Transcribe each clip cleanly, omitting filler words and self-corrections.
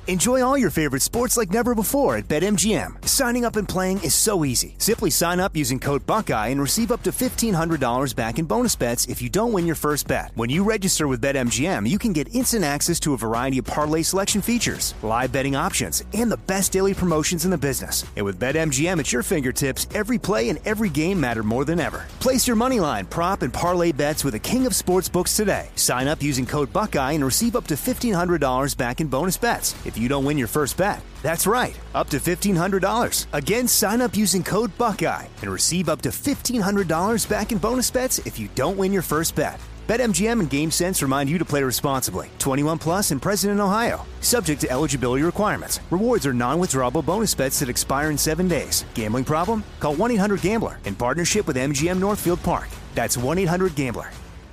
Enjoy all your favorite sports like never before at BetMGM. Signing up and playing is so easy. Simply sign up using code Buckeye and receive up to $1,500 back in bonus bets if you don't win your first bet. When you register with BetMGM, you can get instant access to a variety of parlay selection features, live betting options, and the best daily promotions in the business. And with BetMGM at your fingertips, every play and every game matter more than ever. Place your moneyline, prop, and parlay bets with the king of sportsbooks today. Sign up using code Buckeye and receive up to $1,500 back in bonus bets if you don't win your first bet. That's right, up to $1,500. Again, sign up using code Buckeye and receive up to $1,500 back in bonus bets if you don't win your first bet. BetMGM and GameSense remind you to play responsibly. 21 plus and present in Ohio. Subject to eligibility requirements. Rewards are non-withdrawable bonus bets that expire in 7 days. Gambling problem? Call 1-800-GAMBLER in partnership with MGM Northfield Park. That's 1-800-GAMBLER.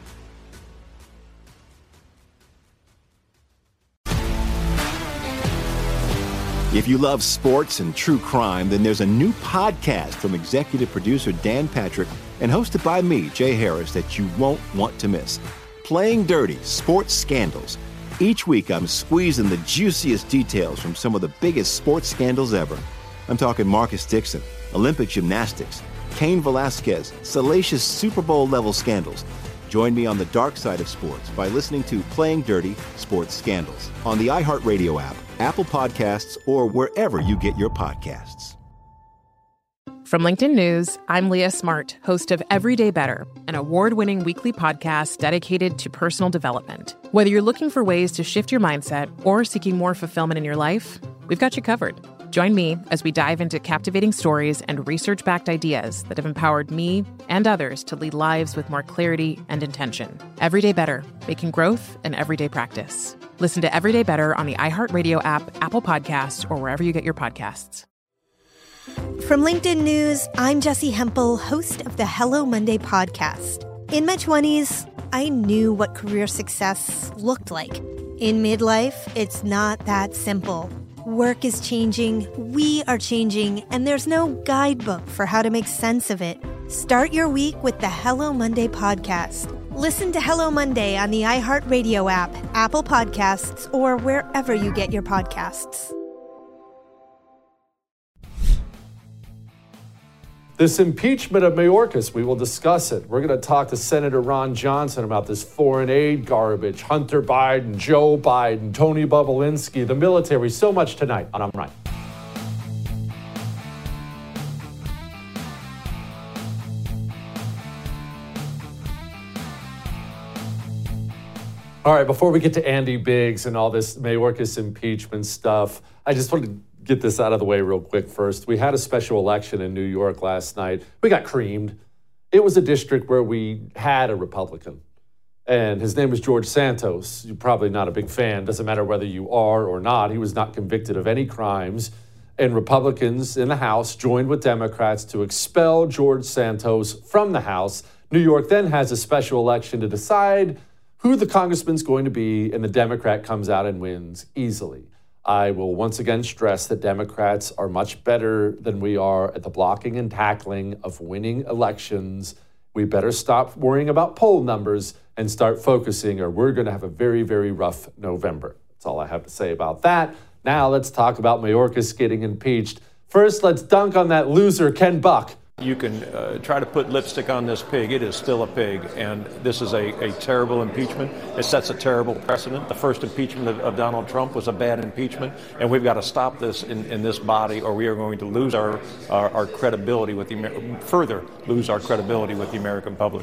If you love sports and true crime, then there's a new podcast from executive producer Dan Patrick and hosted by me, Jay Harris, that you won't want to miss. Playing Dirty: Sports Scandals. Each week, I'm squeezing the juiciest details from some of the biggest sports scandals ever. I'm talking Marcus Dixon, Olympic gymnastics, Cain Velasquez, salacious Super Bowl-level scandals. Join me on the dark side of sports by listening to Playing Dirty: Sports Scandals on the iHeartRadio app, Apple Podcasts, or wherever you get your podcasts. From LinkedIn News, I'm Leah Smart, host of Everyday Better, an award-winning weekly podcast dedicated to personal development. Whether you're looking for ways to shift your mindset or seeking more fulfillment in your life, we've got you covered. Join me as we dive into captivating stories and research-backed ideas that have empowered me and others to lead lives with more clarity and intention. Everyday Better, making growth an everyday practice. Listen to Everyday Better on the iHeartRadio app, Apple Podcasts, or wherever you get your podcasts. From LinkedIn News, I'm Jessie Hempel, host of the Hello Monday podcast. In my 20s, I knew what career success looked like. In midlife, it's not that simple. Work is changing, we are changing, and there's no guidebook for how to make sense of it. Start your week with the Hello Monday podcast. Listen to Hello Monday on the iHeartRadio app, Apple Podcasts, or wherever you get your podcasts. This impeachment of Mayorkas, we will discuss it. We're going to talk to Senator Ron Johnson about this foreign aid garbage, Hunter Biden, Joe Biden, Tony Bobulinski, the military, so much tonight on I'm Right. All right, before we get to Andy Biggs and all this Mayorkas impeachment stuff, I just wanted to get this out of the way real quick first. We had a special election in New York last night. We got creamed. It was a district where we had a Republican, and his name was George Santos. You're probably not a big fan. Doesn't matter whether you are or not. He was not convicted of any crimes, and Republicans in the House joined with Democrats to expel George Santos from the House. New York then has a special election to decide who the congressman's going to be, and the Democrat comes out and wins easily. I will once again stress that Democrats are much better than we are at the blocking and tackling of winning elections. We better stop worrying about poll numbers and start focusing, or we're going to have a very, very rough November. That's all I have to say about that. Now let's talk about Mayorkas getting impeached. First, let's dunk on that loser, Ken Buck. You can try to put lipstick on this pig. It is still a pig, and this is a terrible impeachment. It sets a terrible precedent. The first impeachment of Donald Trump was a bad impeachment, and we've got to stop this in this body, or we are going to lose our credibility with further lose our credibility with the American public.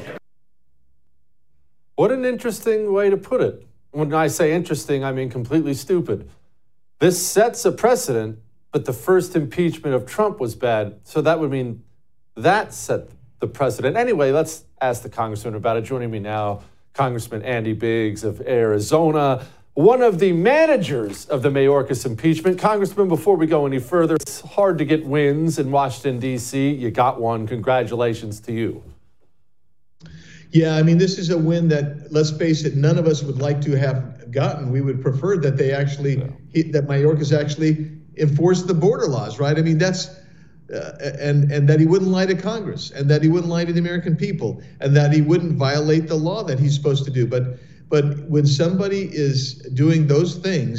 What an interesting way to put it. When I say interesting, I mean completely stupid. This sets a precedent, but the first impeachment of Trump was bad, so that would mean that set the precedent. Anyway, let's ask the congressman about it. Joining me now, Congressman Andy Biggs of Arizona, one of the managers of the Mayorkas impeachment. Congressman, before we go any further, it's hard to get wins in Washington, D.C. You got one. Congratulations to you. Yeah, I mean, this is a win that, let's face it, none of us would like to have gotten. We would prefer that they actually, that Mayorkas actually enforced the border laws, right? I mean, that's, and that he wouldn't lie to Congress, and that he wouldn't lie to the American people, and that he wouldn't violate the law that he's supposed to do. But when somebody is doing those things,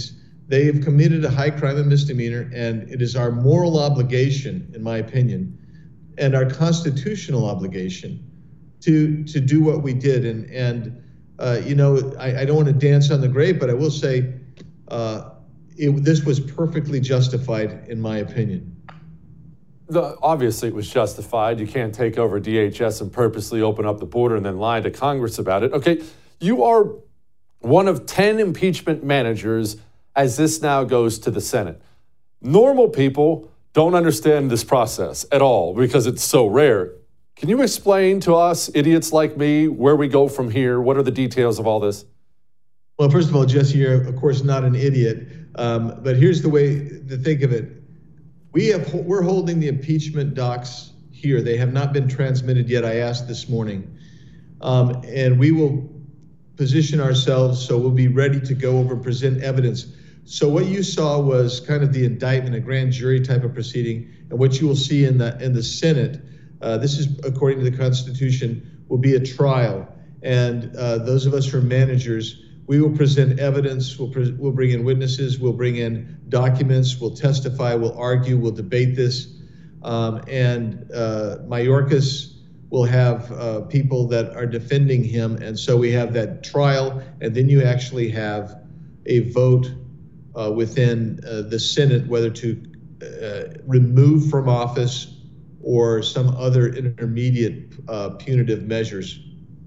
They have committed a high crime and misdemeanor, and it is our moral obligation, in my opinion, and our constitutional obligation to do what we did. And I don't want to dance on the grave, but I will say this was perfectly justified, in my opinion. Obviously, it was justified. You can't take over DHS and purposely open up the border and then lie to Congress about it. Okay, you are one of 10 impeachment managers as this now goes to the Senate. Normal people don't understand this process at all because it's so rare. Can you explain to us, idiots like me, where we go from here? What are the details of all this? Well, first of all, Jesse, you're, of course, not an idiot. But here's the way to think of it. We're holding the impeachment docs here. They have not been transmitted yet, I asked this morning. And we will position ourselves so we'll be ready to go over and present evidence. So what you saw was kind of the indictment, a grand jury type of proceeding. And what you will see in the Senate, this is according to the Constitution, will be a trial. And those of us who are managers, we will present evidence, we'll bring in witnesses, we'll bring in documents, we'll testify, we'll argue, we'll debate this. And Mayorkas will have people that are defending him. And so we have that trial, and then you actually have a vote within the Senate, whether to remove from office or some other intermediate punitive measures.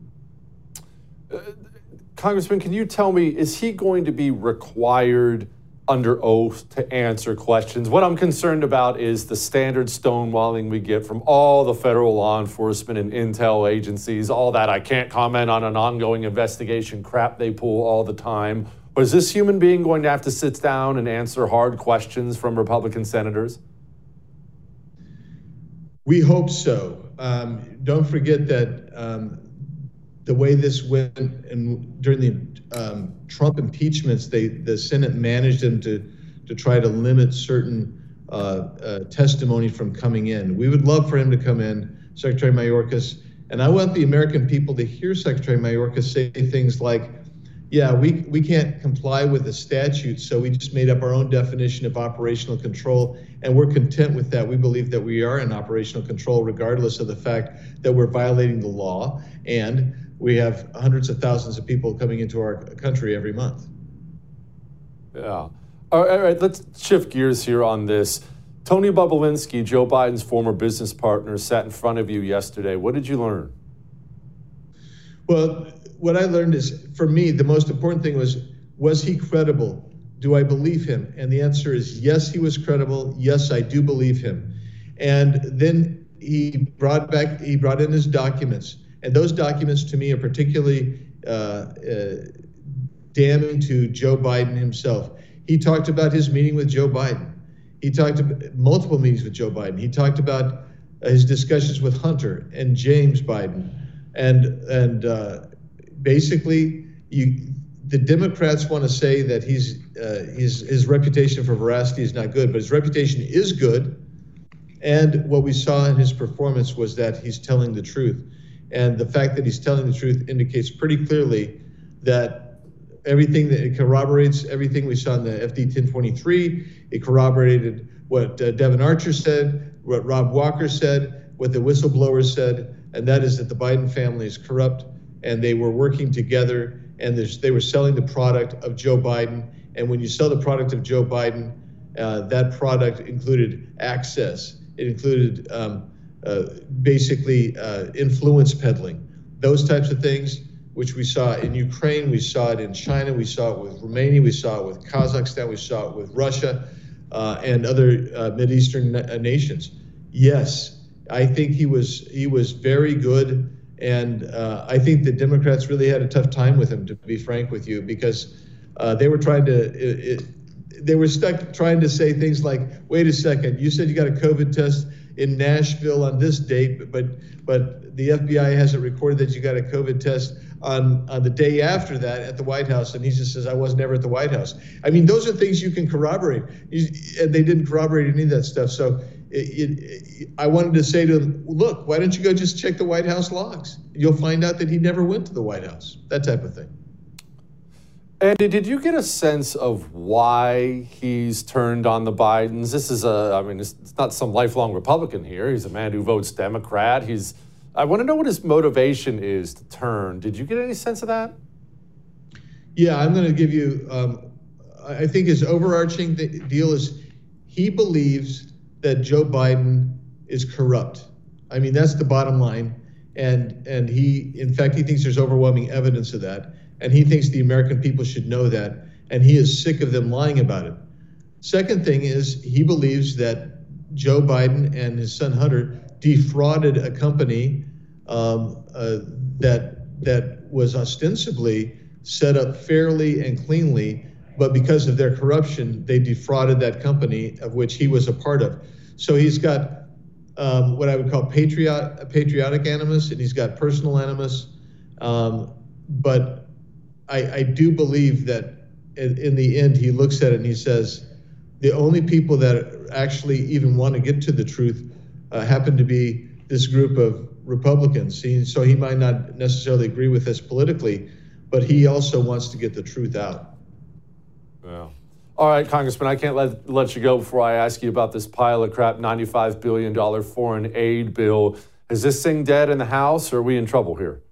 Congressman, can you tell me, is he going to be required under oath to answer questions? What I'm concerned about is the standard stonewalling we get from all the federal law enforcement and intel agencies, all that I can't comment on an ongoing investigation crap they pull all the time. Or is this human being going to have to sit down and answer hard questions from Republican senators? We hope so. Don't forget that the way this went and during the Trump impeachments, the Senate managed them to try to limit certain testimony from coming in. We would love for him to come in, Secretary Mayorkas, and I want the American people to hear Secretary Mayorkas say things like, yeah, we can't comply with the statute, so we just made up our own definition of operational control, and we're content with that. We believe that we are in operational control regardless of the fact that we're violating the law, and we have hundreds of thousands of people coming into our country every month. Yeah. All right, let's shift gears here on this. Tony Bobulinski, Joe Biden's former business partner, sat in front of you yesterday. What did you learn? Well, what I learned is, for me, the most important thing was he credible? Do I believe him? And the answer is yes, he was credible. Yes, I do believe him. And then he brought in his documents. And those documents, to me, are particularly damning to Joe Biden himself. He talked about his meeting with Joe Biden. He talked about multiple meetings with Joe Biden. He talked about his discussions with Hunter and James Biden. And basically, the Democrats want to say that his reputation for veracity is not good, but his reputation is good. And what we saw in his performance was that he's telling the truth. And the fact that he's telling the truth indicates pretty clearly that it corroborates everything we saw in the FD 1023. It corroborated what Devin Archer said, what Rob Walker said, what the whistleblowers said, and that is that the Biden family is corrupt, and they were working together, and they were selling the product of Joe Biden. And when you sell the product of Joe Biden, that product included access. It included basically influence peddling, those types of things, which we saw in Ukraine, we saw it in China, we saw it with Romania, we saw it with Kazakhstan, we saw it with Russia and other Mideastern nations. Yes, I think he was very good, and I think the Democrats really had a tough time with him, to be frank with you, because they were stuck trying to say things like, wait a second, you said you got a COVID test in Nashville on this date, but the FBI hasn't recorded that you got a COVID test on the day after that at the White House, and he just says, I was never at the White House. I mean, those are things you can corroborate, and they didn't corroborate any of that stuff. So I wanted to say to him, look, why don't you go just check the White House logs? You'll find out that he never went to the White House, that type of thing. Andy, did you get a sense of why he's turned on the Bidens? This is it's not some lifelong Republican here. He's a man who votes Democrat. I want to know what his motivation is to turn. Did you get any sense of that? Yeah, I'm going to give you, I think his overarching deal is he believes that Joe Biden is corrupt. I mean, that's the bottom line. And he thinks there's overwhelming evidence of that. And he thinks the American people should know that. And he is sick of them lying about it. Second thing is he believes that Joe Biden and his son Hunter defrauded a company that was ostensibly set up fairly and cleanly, but because of their corruption, they defrauded that company of which he was a part of. So he's got what I would call patriotic animus, and he's got personal animus. But I do believe that in the end, he looks at it and he says, the only people that actually even want to get to the truth happen to be this group of Republicans. So he might not necessarily agree with us politically, but he also wants to get the truth out. Yeah. All right, Congressman, I can't let you go before I ask you about this pile of crap $95 billion foreign aid bill. Is this thing dead in the House, or are we in trouble here?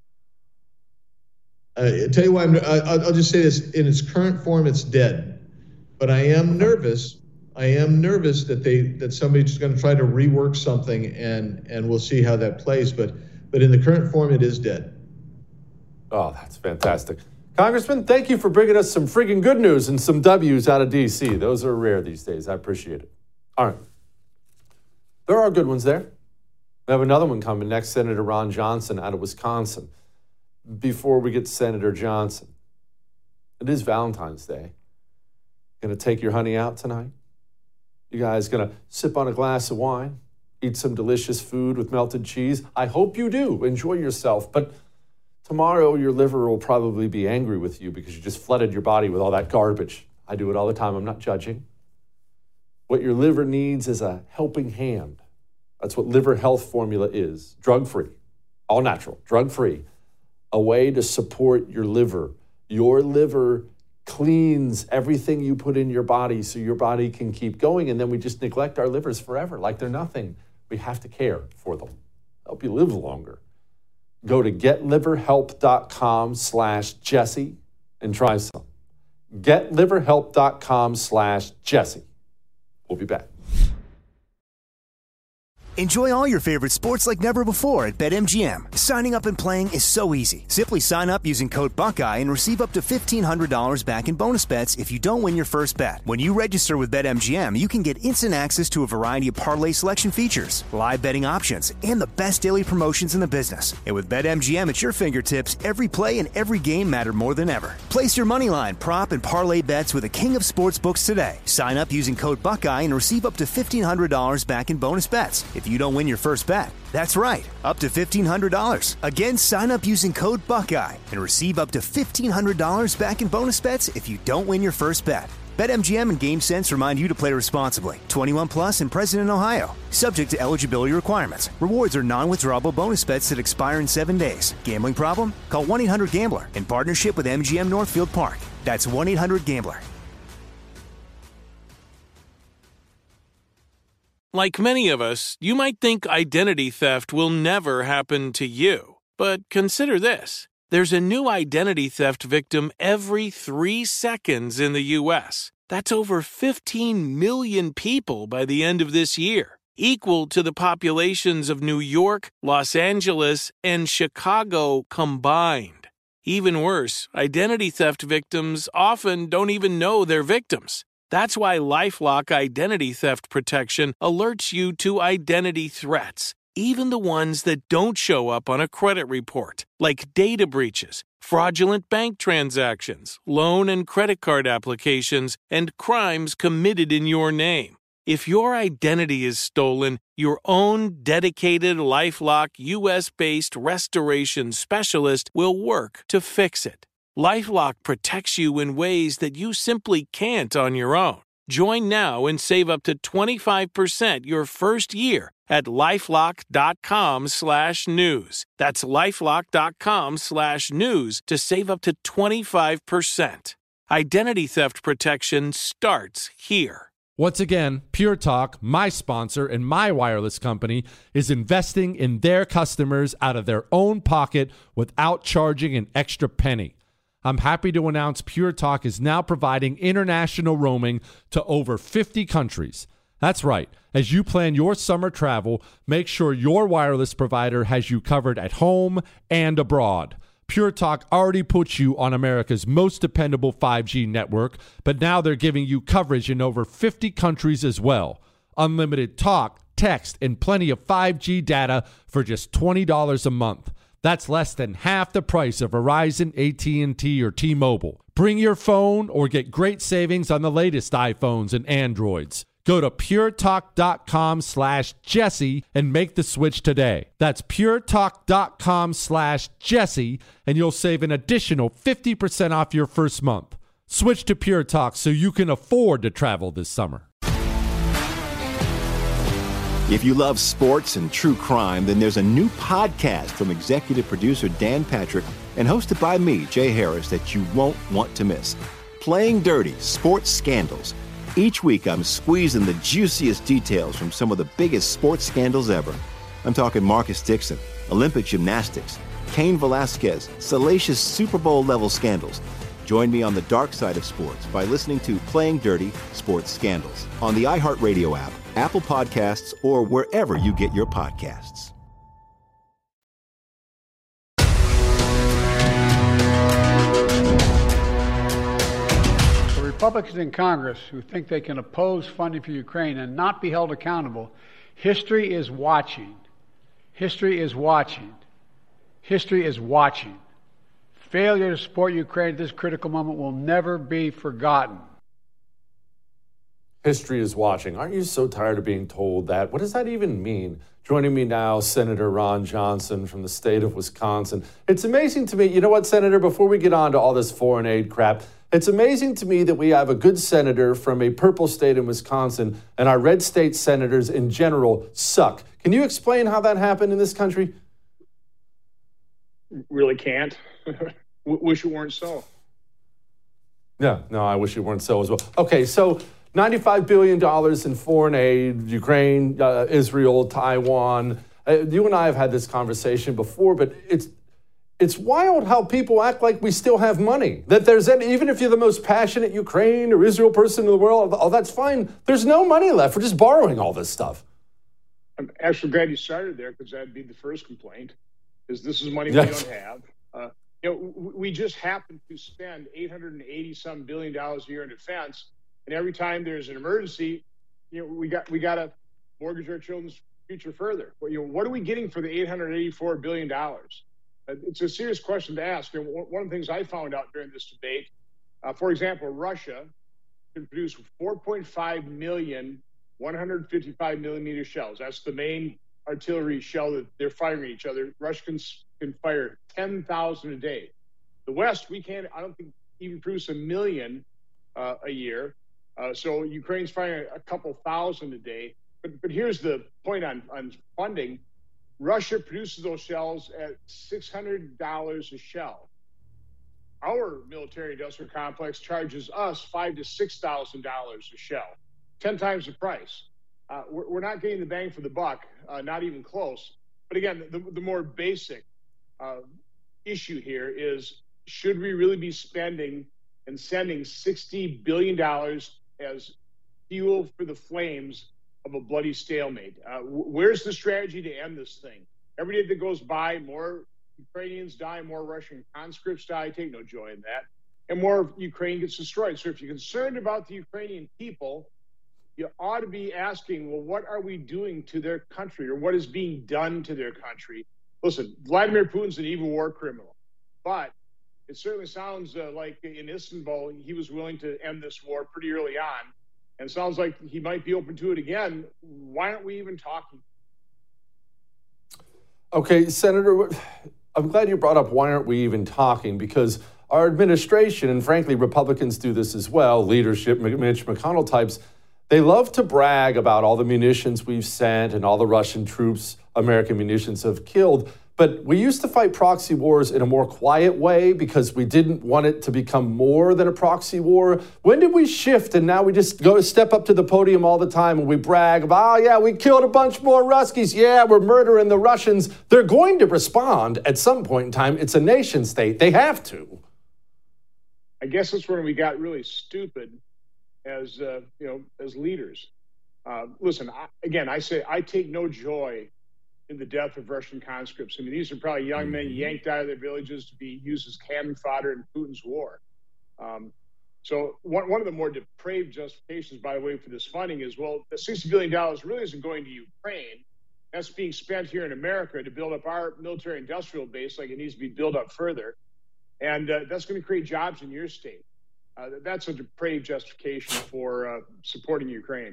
I'll tell you why. I'll just say this. In its current form, it's dead. But I am nervous. that somebody's going to try to rework something, and we'll see how that plays. But in the current form, it is dead. Oh, that's fantastic. Congressman, thank you for bringing us some friggin' good news and some W's out of D.C. Those are rare these days. I appreciate it. All right. There are good ones there. We have another one coming next, Senator Ron Johnson out of Wisconsin. Before we get to Senator Johnson, it is Valentine's Day. Going to take your honey out tonight? You guys going to sip on a glass of wine? Eat some delicious food with melted cheese? I hope you do. Enjoy yourself. But tomorrow, your liver will probably be angry with you because you just flooded your body with all that garbage. I do it all the time. I'm not judging. What your liver needs is a helping hand. That's what Liver Health Formula is. Drug-free, all natural, drug-free. A way to support your liver. Your liver cleans everything you put in your body so your body can keep going, and then we just neglect our livers forever like they're nothing. We have to care for them. Help you live longer. Go to getliverhelp.com/Jesse and try some. Getliverhelp.com/Jesse. We'll be back. Enjoy all your favorite sports like never before at BetMGM. Signing up and playing is so easy. Simply sign up using code Buckeye and receive up to $1,500 back in bonus bets if you don't win your first bet. When you register with BetMGM, you can get instant access to a variety of parlay selection features, live betting options, and the best daily promotions in the business. And with BetMGM at your fingertips, every play and every game matter more than ever. Place your moneyline, prop, and parlay bets with the king of sportsbooks today. Sign up using code Buckeye and receive up to $1,500 back in bonus bets if you don't win your first bet. That's right, up to $1,500. Again, sign up using code Buckeye and receive up to $1,500 back in bonus bets if you don't win your first bet. BetMGM and GameSense remind you to play responsibly. 21 plus and present in Ohio. Subject to eligibility requirements. Rewards are non-withdrawable bonus bets that expire in 7 days. Gambling problem? Call 1-800-GAMBLER in partnership with MGM Northfield Park. That's 1-800-GAMBLER. Like many of us, you might think identity theft will never happen to you. But consider this. There's a new identity theft victim every 3 seconds in the U.S. That's over 15 million people by the end of this year, equal to the populations of New York, Los Angeles, and Chicago combined. Even worse, identity theft victims often don't even know they're victims. That's why LifeLock Identity Theft Protection alerts you to identity threats, even the ones that don't show up on a credit report, like data breaches, fraudulent bank transactions, loan and credit card applications, and crimes committed in your name. If your identity is stolen, your own dedicated LifeLock U.S.-based restoration specialist will work to fix it. LifeLock protects you in ways that you simply can't on your own. Join now and save up to 25% your first year at LifeLock.com/news. That's LifeLock.com/news to save up to 25%. Identity theft protection starts here. Once again, Pure Talk, my sponsor and my wireless company, is investing in their customers out of their own pocket without charging an extra penny. I'm happy to announce Pure Talk is now providing international roaming to over 50 countries. That's right. As you plan your summer travel, make sure your wireless provider has you covered at home and abroad. Pure Talk already puts you on America's most dependable 5G network, but now they're giving you coverage in over 50 countries as well. Unlimited talk, text, and plenty of 5G data for just $20 a month. That's less than half the price of Verizon, AT&T, or T-Mobile. Bring your phone or get great savings on the latest iPhones and Androids. Go to puretalk.com/Jesse and make the switch today. That's puretalk.com/Jesse, and you'll save an additional 50% off your first month. Switch to Pure Talk so you can afford to travel this summer. If you love sports and true crime, then there's a new podcast from executive producer Dan Patrick and hosted by me, Jay Harris, that you won't want to miss. Playing Dirty: Sports Scandals. Each week, I'm squeezing the juiciest details from some of the biggest sports scandals ever. I'm talking Marcus Dixon, Olympic gymnastics, Cain Velasquez, salacious Super Bowl-level scandals. Join me on the dark side of sports by listening to Playing Dirty: Sports Scandals on the iHeartRadio app, Apple Podcasts, or wherever you get your podcasts. The Republicans in Congress who think they can oppose funding for Ukraine and not be held accountable, history is watching. History is watching. History is watching. Failure to support Ukraine at this critical moment will never be forgotten. History is watching. Aren't you so tired of being told that? What does that even mean? Joining me now, Senator Ron Johnson from the state of Wisconsin. It's amazing to me, you know what, Senator, before we get on to all this foreign aid crap, it's amazing to me that we have a good senator from a purple state in Wisconsin and our red state senators in general suck. Can you explain how that happened in this country? Really can't. Wish it weren't so. Yeah, no, I wish it weren't so as well. Okay, so $95 billion in foreign aid, Ukraine, Israel, Taiwan. You and I have had this conversation before, but it's wild how people act like we still have money. That even if you're the most passionate Ukraine or Israel person in the world, oh, that's fine. There's no money left. We're just borrowing all this stuff. I'm actually glad you started there because that'd be the first complaint, is this is money we don't have. We just happen to spend $880-some billion a year in defense, and every time there's an emergency, we got to mortgage our children's future further. What are we getting for the $884 billion? It's a serious question to ask. And one of the things I found out during this debate, for example, Russia can produce 4.5 million 155 millimeter shells. That's the main artillery shell that they're firing at each other. Russians can fire 10,000 a day. The West, we can't, I don't think, even produce 1 million a year. So Ukraine's firing a couple thousand a day. But here's the point on funding. Russia produces those shells at $600 a shell. Our military industrial complex charges us $5,000 to $6,000 a shell, 10 times the price. We're not getting the bang for the buck, not even close. But again, the more basic issue here is, should we really be spending and sending $60 billion as fuel for the flames of a bloody stalemate? Where's the strategy to end this thing? Every day that goes by, more Ukrainians die, more Russian conscripts die. I take no joy in that. And more Ukraine gets destroyed. So if you're concerned about the Ukrainian people, you ought to be asking, well, what are we doing to their country, or what is being done to their country? Listen, Vladimir Putin's an evil war criminal, but it certainly sounds like in Istanbul, he was willing to end this war pretty early on, and sounds like he might be open to it again. Why aren't we even talking? Okay, Senator, I'm glad you brought up why aren't we even talking, because our administration, and frankly, Republicans do this as well, leadership, Mitch McConnell types, they love to brag about all the munitions we've sent and all the Russian troops American munitions have killed. But we used to fight proxy wars in a more quiet way because we didn't want it to become more than a proxy war. When did we shift and now we just step up to the podium all the time and we brag about, oh yeah, we killed a bunch more Ruskies. Yeah, we're murdering the Russians. They're going to respond at some point in time. It's a nation state. They have to. I guess that's when we got really stupid as leaders. Listen, I say I take no joy in the death of Russian conscripts. I mean, these are probably young men yanked out of their villages to be used as cannon fodder in Putin's war. So one of the more depraved justifications, by the way, for this funding is, well, the $60 billion really isn't going to Ukraine. That's being spent here in America to build up our military industrial base like it needs to be built up further. And that's going to create jobs in your state. That's a depraved justification for supporting Ukraine.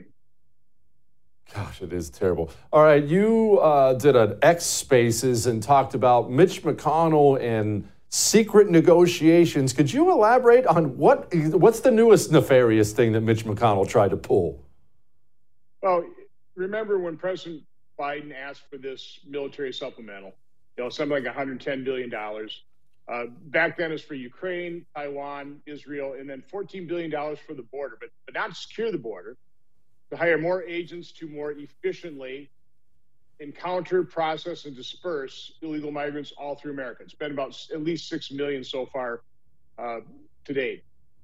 Gosh, it is terrible. All right, you did an X Spaces and talked about Mitch McConnell and secret negotiations. Could you elaborate on what's the newest nefarious thing that Mitch McConnell tried to pull? Well, remember when President Biden asked for this military supplemental, something like $110 billion. Back then it was for Ukraine, Taiwan, Israel, and then $14 billion for the border, but not to secure the border, to hire more agents to more efficiently encounter, process, and disperse illegal migrants all through America. It's been about at least 6 million so far to date.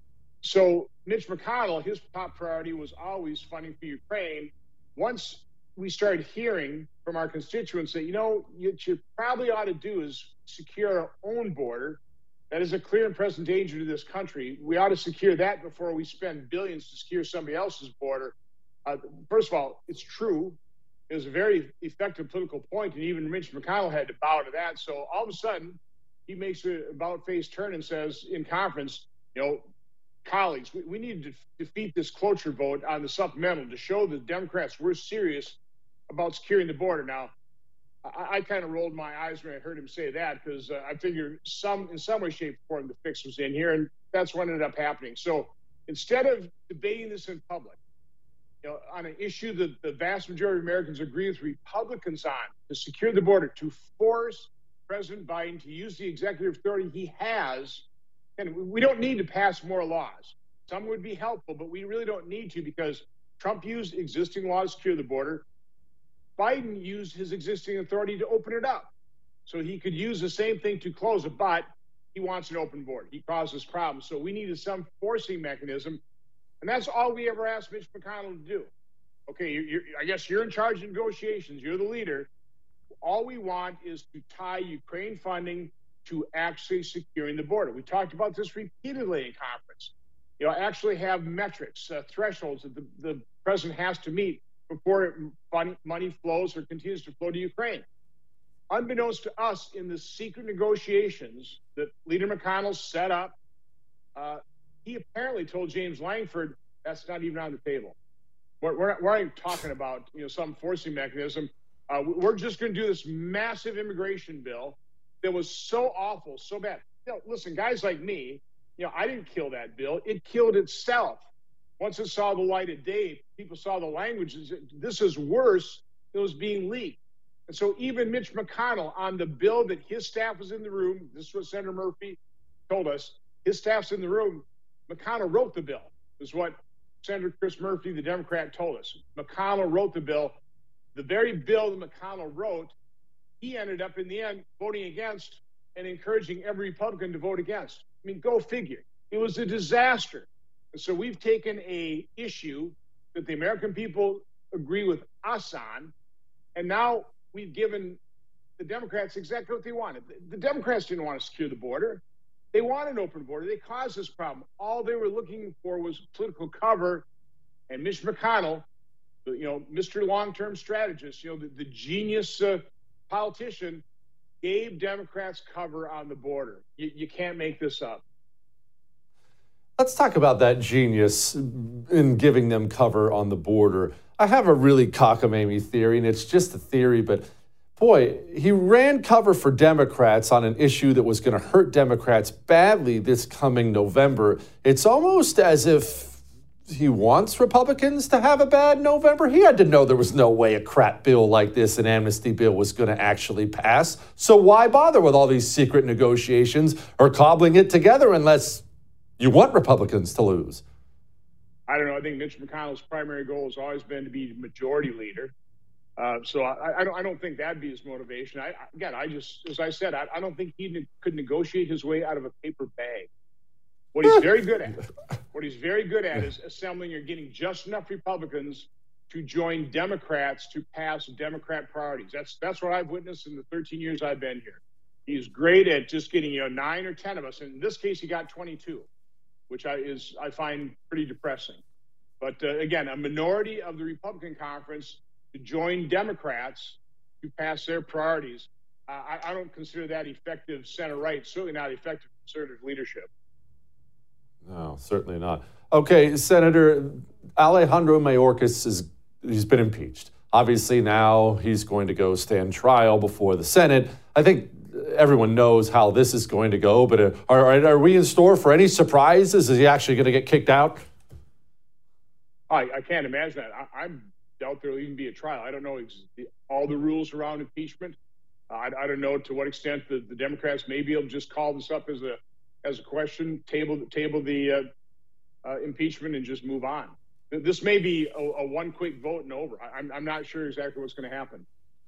So Mitch McConnell, his top priority was always funding for Ukraine. Once we started hearing from our constituents that, what you probably ought to do is secure our own border. That is a clear and present danger to this country. We ought to secure that before we spend billions to secure somebody else's border. First of all, it's true. It was a very effective political point, and even Mitch McConnell had to bow to that. So all of a sudden, he makes a about-face turn and says in conference, colleagues, we need to defeat this cloture vote on the supplemental to show the Democrats we're serious about securing the border. Now, I kind of rolled my eyes when I heard him say that because I figured in some way, shape, or form, the fix was in here, and that's what ended up happening. So instead of debating this in public, on an issue that the vast majority of Americans agree with Republicans on, to secure the border, to force President Biden to use the executive authority he has, and we don't need to pass more laws. Some would be helpful, but we really don't need to because Trump used existing laws to secure the border. Biden used his existing authority to open it up. So he could use the same thing to close it, but he wants an open border. He causes problems. So we needed some forcing mechanism. And that's all we ever asked Mitch McConnell to do. Okay, I guess you're in charge of negotiations. You're the leader. All we want is to tie Ukraine funding to actually securing the border. We talked about this repeatedly in conference. Actually have metrics, thresholds that the president has to meet before money flows or continues to flow to Ukraine. Unbeknownst to us, in the secret negotiations that Leader McConnell set up, he apparently told James Langford that's not even on the table. We're not even talking about some forcing mechanism. We're just going to do this massive immigration bill that was so awful, so bad. Listen, guys like me, I didn't kill that bill. It killed itself. Once it saw the light of day, people saw the language. This is worse than was being leaked. And so even Mitch McConnell, on the bill that his staff was in the room, this is what Senator Murphy told us, his staff's in the room, McConnell wrote the bill. This is what Senator Chris Murphy, the Democrat, told us. McConnell wrote the bill. The very bill that McConnell wrote, he ended up in the end voting against and encouraging every Republican to vote against. I mean, go figure. It was a disaster. And so we've taken a issue that the American people agree with us on, and now we've given the Democrats exactly what they wanted. The Democrats didn't want to secure the border. They wanted an open border. They caused this problem. All they were looking for was political cover, and Mitch McConnell, Mr. Long-Term Strategist, the genius politician, gave Democrats cover on the border. You can't make this up. Let's talk about that genius in giving them cover on the border. I have a really cockamamie theory, and it's just a theory, but boy, he ran cover for Democrats on an issue that was going to hurt Democrats badly this coming November. It's almost as if he wants Republicans to have a bad November. He had to know there was no way a crap bill like this, an amnesty bill, was going to actually pass. So why bother with all these secret negotiations or cobbling it together unless you want Republicans to lose? I don't know. I think Mitch McConnell's primary goal has always been to be majority leader. So I don't think that'd be his motivation. As I said, I don't think he could negotiate his way out of a paper bag. What he's very good at is assembling or getting just enough Republicans to join Democrats to pass Democrat priorities. That's what I've witnessed in the 13 years I've been here. He's great at just getting 9 or 10 of us. In this case, he got 22, which I find pretty depressing. But again, a minority of the Republican conference to join Democrats to pass their priorities. I don't consider that effective center-right, certainly not effective conservative leadership. No, certainly not. Okay, Senator Alejandro Mayorkas he's been impeached. Obviously now he's going to go stand trial before the Senate. I think everyone knows how this is going to go, but are we in store for any surprises? Is he actually going to get kicked out? I can't imagine that. I doubt there'll even be a trial. I don't know all the rules around impeachment. I don't know to what extent the Democrats may be able to just call this up as a question, table the impeachment and just move on. This may be a one quick vote and over. I'm not sure exactly what's going to happen.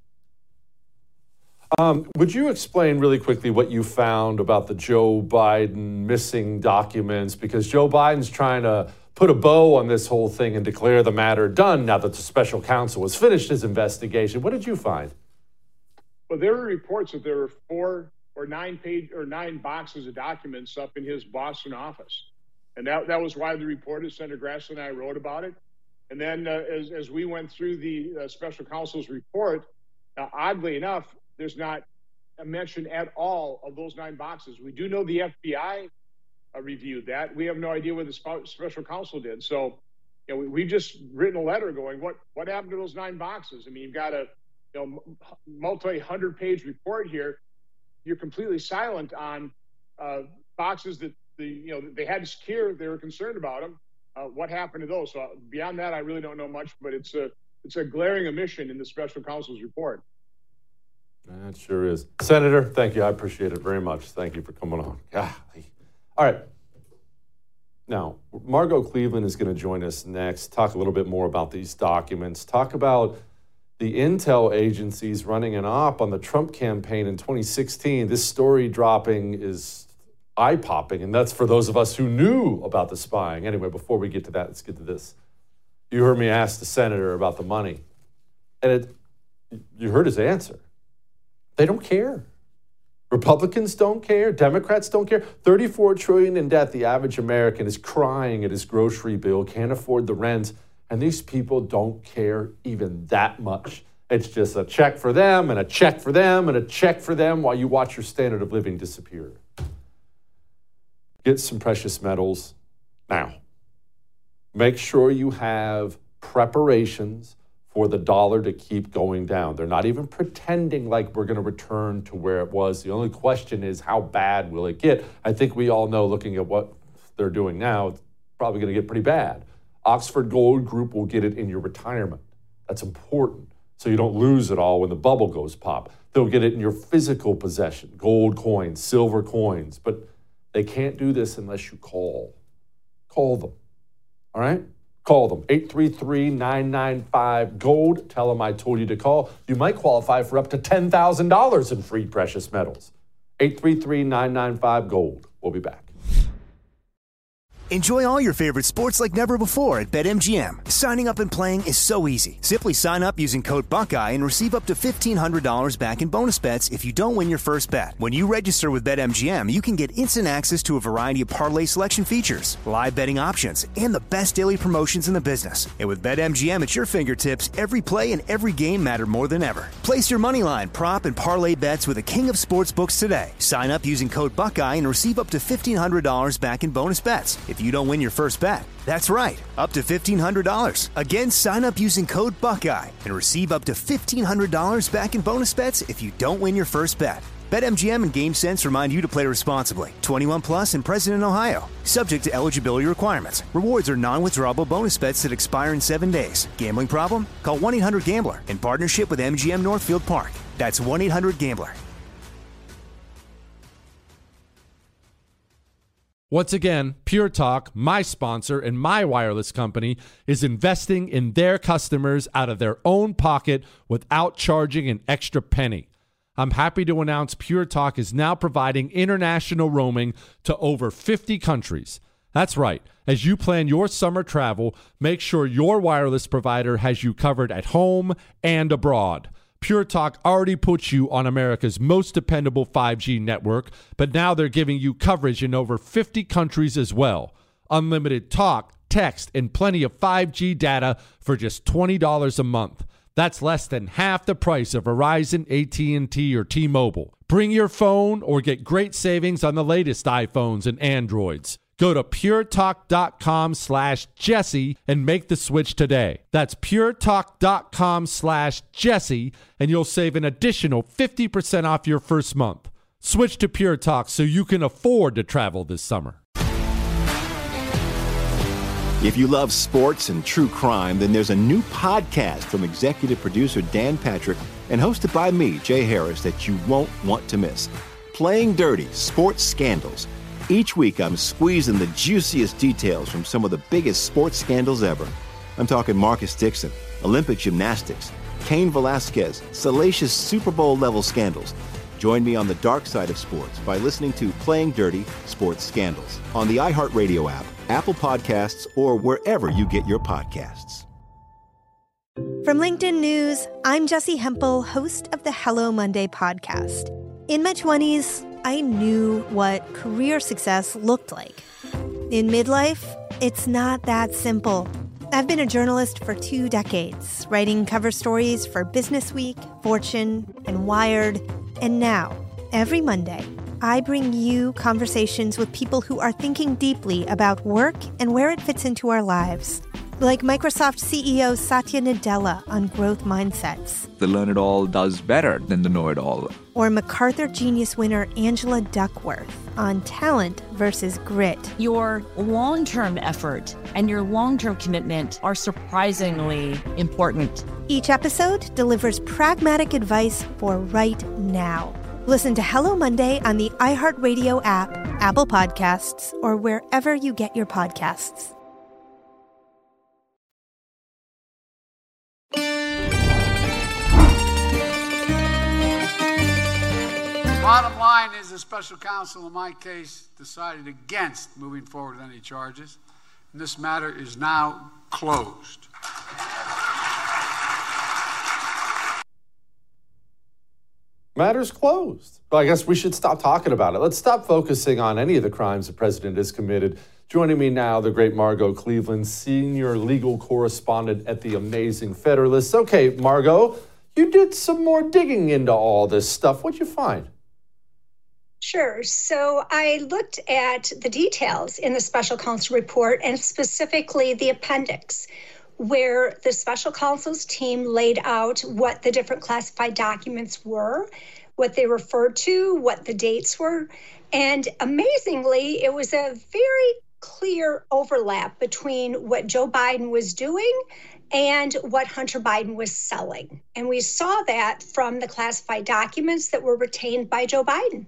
Would you explain really quickly what you found about the Joe Biden missing documents? Because Joe Biden's trying to put a bow on this whole thing and declare the matter done now that the special counsel has finished his investigation. What did you find? Well, there were reports that there were 4 or 9 boxes of documents up in his Boston office. And that was why the reporter, Senator Grassley, and I wrote about it. And then as we went through the special counsel's report, oddly enough, there's not a mention at all of those 9 boxes. We do know the FBI reviewed that. We have no idea what the special counsel did. So, we've just written a letter going, what happened to those 9 boxes? I mean, you've got a multi-100-page report here. You're completely silent on boxes that they had to secure. They were concerned about them. What happened to those? So beyond that, I really don't know much. But it's a glaring omission in the special counsel's report. That sure is. Senator, thank you. I appreciate it very much. Thank you for coming on. Golly. All right. Now, Margot Cleveland is going to join us next, talk a little bit more about these documents, talk about the intel agencies running an op on the Trump campaign in 2016. This story dropping is eye-popping, and that's for those of us who knew about the spying. Anyway, before we get to that, let's get to this. You heard me ask the senator about the money, and you heard his answer. They don't care. Republicans don't care. Democrats don't care. $34 trillion in debt. The average American is crying at his grocery bill, can't afford the rent. And these people don't care even that much. It's just a check for them and a check for them and a check for them while you watch your standard of living disappear. Get some precious metals now. Make sure you have preparations for the dollar to keep going down. They're not even pretending like we're going to return to where it was. The only question is, how bad will it get? I think we all know, looking at what they're doing now, it's probably going to get pretty bad. Oxford Gold Group will get it in your retirement. That's important, so you don't lose it all when the bubble goes pop. They'll get it in your physical possession, gold coins, silver coins, but they can't do this unless you call. Call them, all right? Call them, 833-995-GOLD. Tell them I told you to call. You might qualify for up to $10,000 in free precious metals. 833-995-GOLD. We'll be back. Enjoy all your favorite sports like never before at BetMGM. Signing up and playing is so easy. Simply sign up using code Buckeye and receive up to $1,500 back in bonus bets if you don't win your first bet. When you register with BetMGM, you can get instant access to a variety of parlay selection features, live betting options, and the best daily promotions in the business. And with BetMGM at your fingertips, every play and every game matter more than ever. Place your moneyline, prop, and parlay bets with the king of sportsbooks today. Sign up using code Buckeye and receive up to $1,500 back in bonus bets. if you don't win your first bet. That's right, up to $1,500. Again, sign up using code Buckeye and receive up to $1,500 back in bonus bets if you don't win your first bet. BetMGM and GameSense remind you to play responsibly. 21 plus and present in Ohio. Subject to eligibility requirements. Rewards are non-withdrawable bonus bets that expire in 7 days. Gambling problem? Call 1-800-GAMBLER in partnership with MGM Northfield Park. That's 1-800-GAMBLER. Once again, Pure Talk, my sponsor and my wireless company, is investing in their customers out of their own pocket without charging an extra penny. I'm happy to announce Pure Talk is now providing international roaming to over 50 countries. That's right. As you plan your summer travel, make sure your wireless provider has you covered at home and abroad. Pure Talk already puts you on America's most dependable 5G network, but now they're giving you coverage in over 50 countries as well. Unlimited talk, text, and plenty of 5G data for just $20 a month. That's less than half the price of Verizon, AT&T, or T-Mobile. Bring your phone or get great savings on the latest iPhones and Androids. Go to puretalk.com/Jesse and make the switch today. That's puretalk.com/Jesse and you'll save an additional 50% off your first month. Switch to Pure Talk so you can afford to travel this summer. If you love sports and true crime, then there's a new podcast from executive producer Dan Patrick and hosted by me, Jay Harris, that you won't want to miss. Playing Dirty: Sports Scandals. Each week, I'm squeezing the juiciest details from some of the biggest sports scandals ever. I'm talking Marcus Dixon, Olympic gymnastics, Cain Velasquez, salacious Super Bowl-level scandals. Join me on the dark side of sports by listening to Playing Dirty: Sports Scandals on the iHeartRadio app, Apple Podcasts, or wherever you get your podcasts. From LinkedIn News, I'm Jessie Hempel, host of the Hello Monday podcast. In my 20s, I knew what career success looked like. In midlife, it's not that simple. I've been a journalist for 2 decades, writing cover stories for Business Week, Fortune, and Wired. And now, every Monday, I bring you conversations with people who are thinking deeply about work and where it fits into our lives. Like Microsoft CEO Satya Nadella on growth mindsets. The learn-it-all does better than the know-it-all. Or MacArthur Genius winner Angela Duckworth on talent versus grit. Your long-term effort and your long-term commitment are surprisingly important. Each episode delivers pragmatic advice for right now. Listen to Hello Monday on the iHeartRadio app, Apple Podcasts, or wherever you get your podcasts. Bottom line is the special counsel in my case decided against moving forward with any charges, and this matter is now closed. Matter's closed. Well, I guess we should stop talking about it. Let's stop focusing on any of the crimes the president has committed. Joining me now, the great Margot Cleveland, senior legal correspondent at the Amazing Federalist. Okay, Margot, you did some more digging into all this stuff. What'd you find? Sure. So I looked at the details in the special counsel report and specifically the appendix, where the special counsel's team laid out what the different classified documents were, what they referred to, what the dates were. And amazingly, it was a very clear overlap between what Joe Biden was doing and what Hunter Biden was selling. And we saw that from the classified documents that were retained by Joe Biden.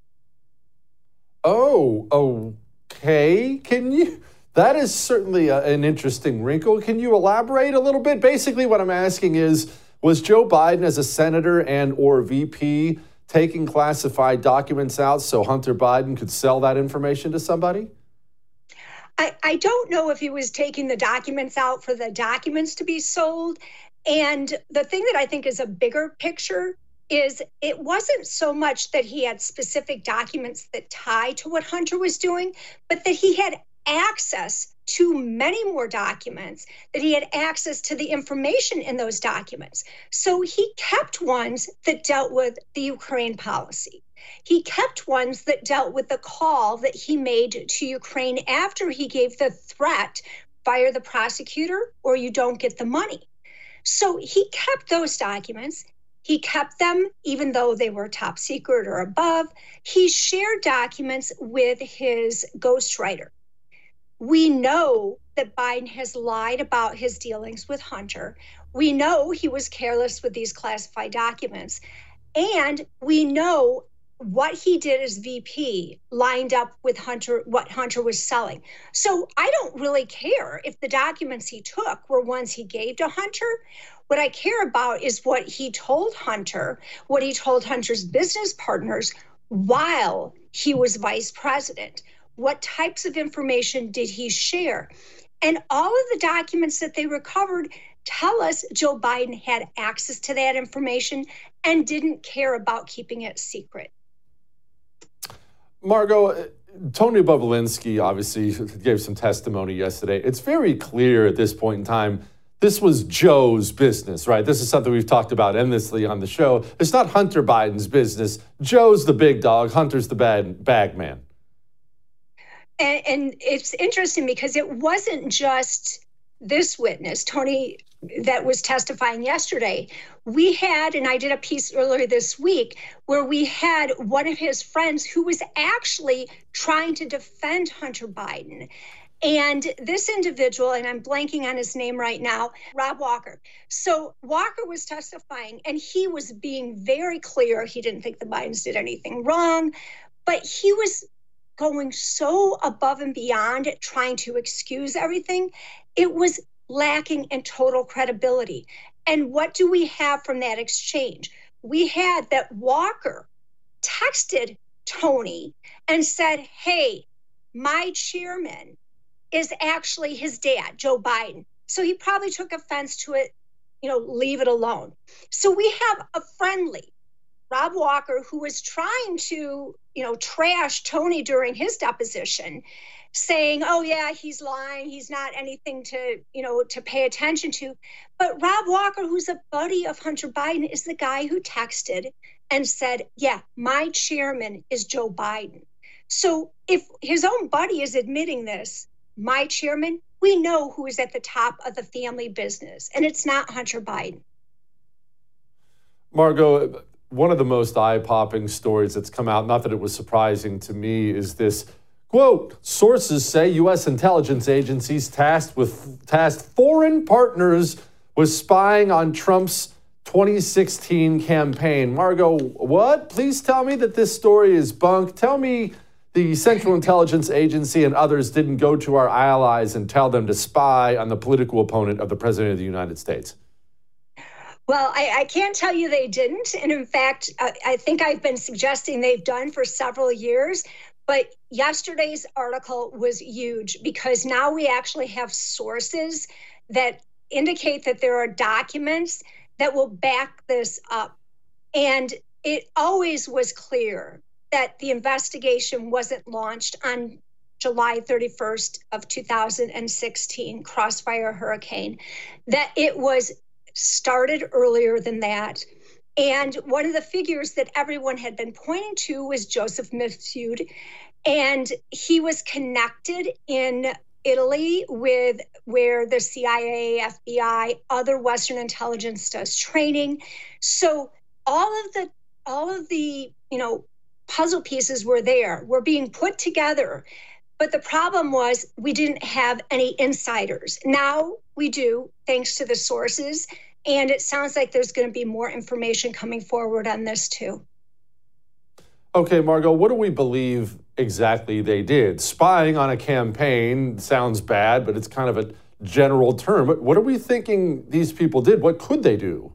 Oh, okay. That is certainly an interesting wrinkle. Can you elaborate a little bit? Basically, what I'm asking is, was Joe Biden as a senator and or VP taking classified documents out so Hunter Biden could sell that information to somebody? I don't know if he was taking the documents out for the documents to be sold. And the thing that I think is a bigger picture is it wasn't so much that he had specific documents that tie to what Hunter was doing, but that he had access to many more documents, that he had access to the information in those documents. So he kept ones that dealt with the Ukraine policy. He kept ones that dealt with the call that he made to Ukraine after he gave the threat, fire the prosecutor or you don't get the money. So he kept those documents. He kept them even though they were top secret or above. He shared documents with his ghostwriter. We know that Biden has lied about his dealings with Hunter. We know he was careless with these classified documents. And we know what he did as VP lined up with Hunter, what Hunter was selling. So I don't really care if the documents he took were ones he gave to Hunter. What I care about is what he told Hunter, what he told Hunter's business partners while he was vice president. What types of information did he share? And all of the documents that they recovered tell us Joe Biden had access to that information and didn't care about keeping it secret. Margot, Tony Bobulinski obviously gave some testimony yesterday. It's very clear at this point in time, this was Joe's business, right? This is something we've talked about endlessly on the show. It's not Hunter Biden's business. Joe's the big dog. Hunter's the bag man. And it's interesting because it wasn't just this witness, Tony, that was testifying yesterday. We had, and I did a piece earlier this week, where we had one of his friends who was actually trying to defend Hunter Biden. And this individual, and I'm blanking on his name right now, Rob Walker. So Walker was testifying, and he was being very clear. He didn't think the Bidens did anything wrong, but he was going so above and beyond trying to excuse everything. It was lacking in total credibility. And what do we have from that exchange? We had that Walker texted Tony and said, hey, my chairman is actually his dad, Joe Biden. So he probably took offense to it, leave it alone. So we have a friendly Rob Walker who was trying to, trash Tony during his deposition, saying, oh yeah, he's lying. He's not anything to, to pay attention to. But Rob Walker, who's a buddy of Hunter Biden, is the guy who texted and said, yeah, my chairman is Joe Biden. So if his own buddy is admitting this, my chairman, we know who is at the top of the family business, and it's not Hunter Biden. Margot, one of the most eye-popping stories that's come out, not that it was surprising to me, is this, quote, sources say U.S. intelligence agencies tasked foreign partners with spying on Trump's 2016 campaign. Margot, what? Please tell me that this story is bunk. Tell me the Central Intelligence Agency and others didn't go to our allies and tell them to spy on the political opponent of the President of the United States. Well, I can't tell you they didn't. And in fact, I think I've been suggesting they've done for several years. But yesterday's article was huge because now we actually have sources that indicate that there are documents that will back this up. And it always was clear that the investigation wasn't launched on July 31st of 2016, Crossfire Hurricane, that it was started earlier than that. And one of the figures that everyone had been pointing to was Joseph Mifsud. And he was connected in Italy with where the CIA, FBI, other Western intelligence does training. So all of the puzzle pieces were there, were being put together. But the problem was we didn't have any insiders. Now we do, thanks to the sources. And it sounds like there's going to be more information coming forward on this too. Okay, Margot, what do we believe exactly they did? Spying on a campaign sounds bad, but it's kind of a general term. But what are we thinking these people did? What could they do?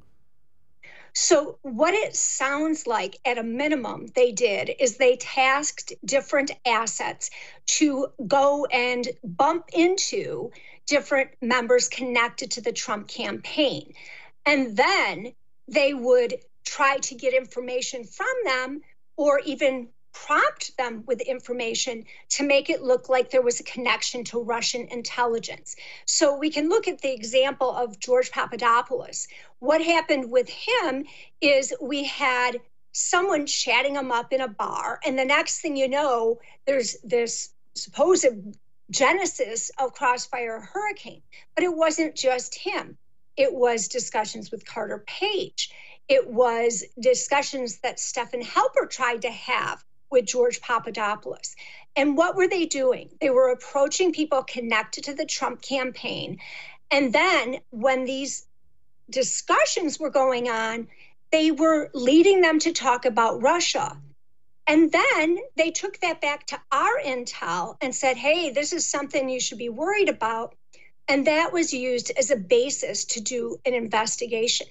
So what it sounds like at a minimum they did is they tasked different assets to go and bump into different members connected to the Trump campaign. And then they would try to get information from them or even prompt them with information to make it look like there was a connection to Russian intelligence. So we can look at the example of George Papadopoulos. What happened with him is we had someone chatting them up in a bar. And the next thing you know, there's this supposed genesis of Crossfire Hurricane. But it wasn't just him. It was discussions with Carter Page. It was discussions that Stephen Halper tried to have with George Papadopoulos. And what were they doing? They were approaching people connected to the Trump campaign. And then when these discussions were going on, they were leading them to talk about Russia. And then they took that back to our intel and said, hey, this is something you should be worried about. And that was used as a basis to do an investigation.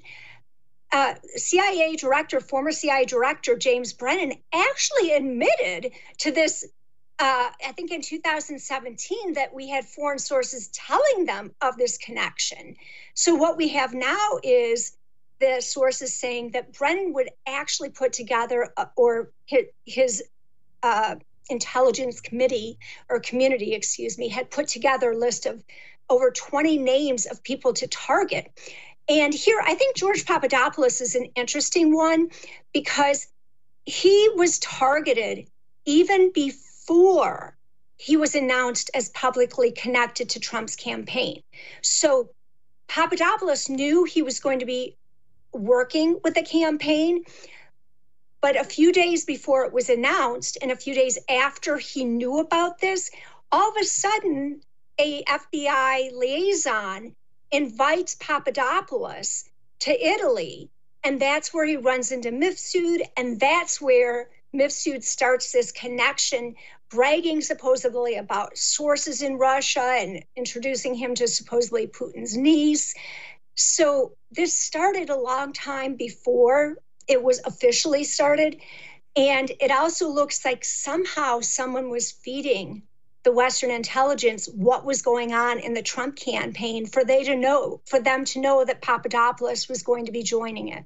CIA director, former CIA director, James Brennan, actually admitted to this, I think in 2017, that we had foreign sources telling them of this connection. So what we have now is the sources saying that Brennan would actually put together, or his intelligence committee or community, had put together a list of over 20 names of people to target. And here, I think George Papadopoulos is an interesting one because he was targeted even before he was announced as publicly connected to Trump's campaign. So Papadopoulos knew he was going to be working with the campaign, but a few days before it was announced and a few days after he knew about this, all of a sudden, a FBI liaison invites Papadopoulos to Italy, and that's where he runs into Mifsud, and that's where Mifsud starts this connection, bragging supposedly about sources in Russia and introducing him to supposedly Putin's niece. So this started a long time before it was officially started, and it also looks like somehow someone was feeding the Western intelligence what was going on in the Trump campaign for them to know that Papadopoulos was going to be joining it.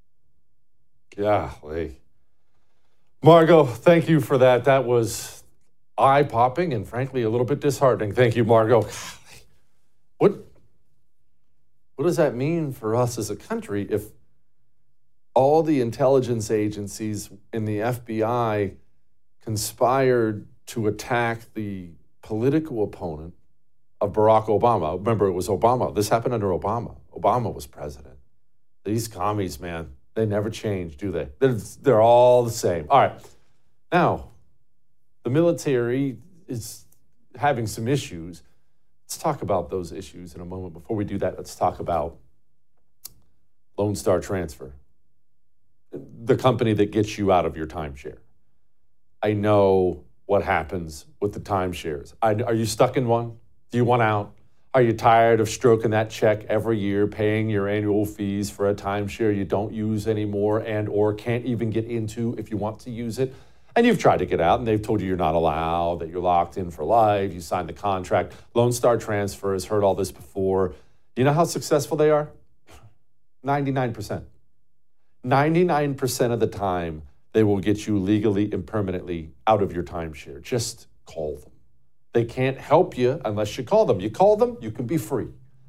Golly. Margot, thank you for that. That was eye-popping and frankly a little bit disheartening. Thank you, Margot. What does that mean for us as a country if all the intelligence agencies in the FBI conspired to attack the political opponent of Barack Obama? Remember, it was Obama. This happened under Obama. Obama was president. These commies, man, they never change, do they? They're all the same. All right. Now, the military is having some issues. Let's talk about those issues in a moment. Before we do that, let's talk about Lone Star Transfer, the company that gets you out of your timeshare. I know what happens with the timeshares. Are you stuck in one? Do you want out? Are you tired of stroking that check every year, paying your annual fees for a timeshare you don't use anymore and or can't even get into if you want to use it? And you've tried to get out, and they've told you you're not allowed, that you're locked in for life, you signed the contract. Lone Star Transfer has heard all this before. You know how successful they are? 99%. 99% of the time, they will get you legally and permanently out of your timeshare. Just call them. They can't help you unless you call them. You call them, you can be free.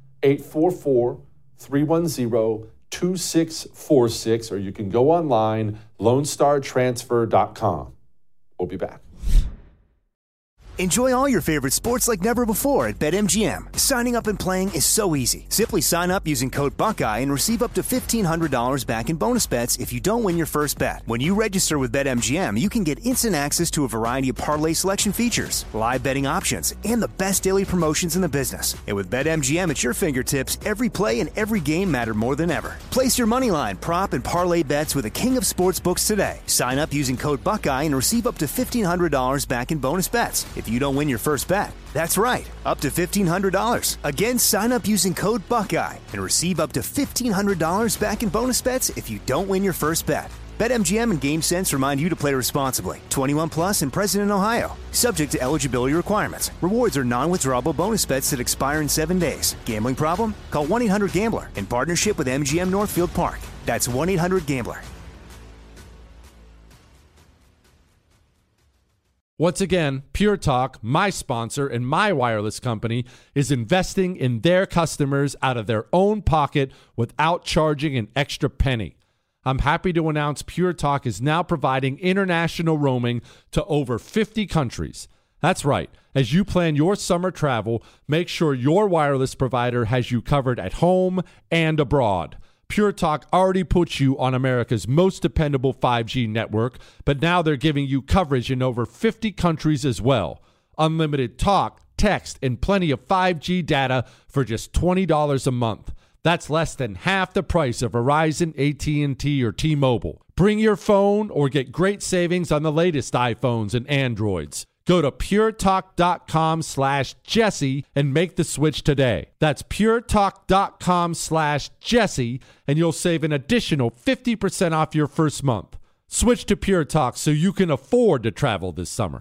844-310-2646, or you can go online, LoneStarTransfer.com. We'll be back. Enjoy all your favorite sports like never before at BetMGM. Signing up and playing is so easy. Simply sign up using code Buckeye and receive up to $1,500 back in bonus bets if you don't win your first bet. When you register with BetMGM, you can get instant access to a variety of parlay selection features, live betting options, and the best daily promotions in the business. And with BetMGM at your fingertips, every play and every game matter more than ever. Place your moneyline, prop, and parlay bets with the king of sportsbooks today. Sign up using code Buckeye and receive up to $1,500 back in bonus bets if you don't win your first bet. That's right, up to $1,500. Again, sign up using code Buckeye and receive up to $1,500 back in bonus bets if you don't win your first bet. BetMGM and GameSense remind you to play responsibly. 21 plus and present in Ohio. Subject to eligibility requirements. Rewards are non-withdrawable bonus bets that expire in 7 days. Gambling problem? Call 1-800-GAMBLER in partnership with MGM Northfield Park. That's 1-800-GAMBLER. Once again, Pure Talk, my sponsor and my wireless company, is investing in their customers out of their own pocket without charging an extra penny. I'm happy to announce Pure Talk is now providing international roaming to over 50 countries. That's right. As you plan your summer travel, make sure your wireless provider has you covered at home and abroad. Pure Talk already puts you on America's most dependable 5G network, but now they're giving you coverage in over 50 countries as well. Unlimited talk, text, and plenty of 5G data for just $20 a month. That's less than half the price of Verizon, AT&T, or T-Mobile. Bring your phone or get great savings on the latest iPhones and Androids. Go to puretalk.com/Jesse and make the switch today. That's puretalk.com/Jesse, and you'll save an additional 50% off your first month. Switch to Pure Talk so you can afford to travel this summer.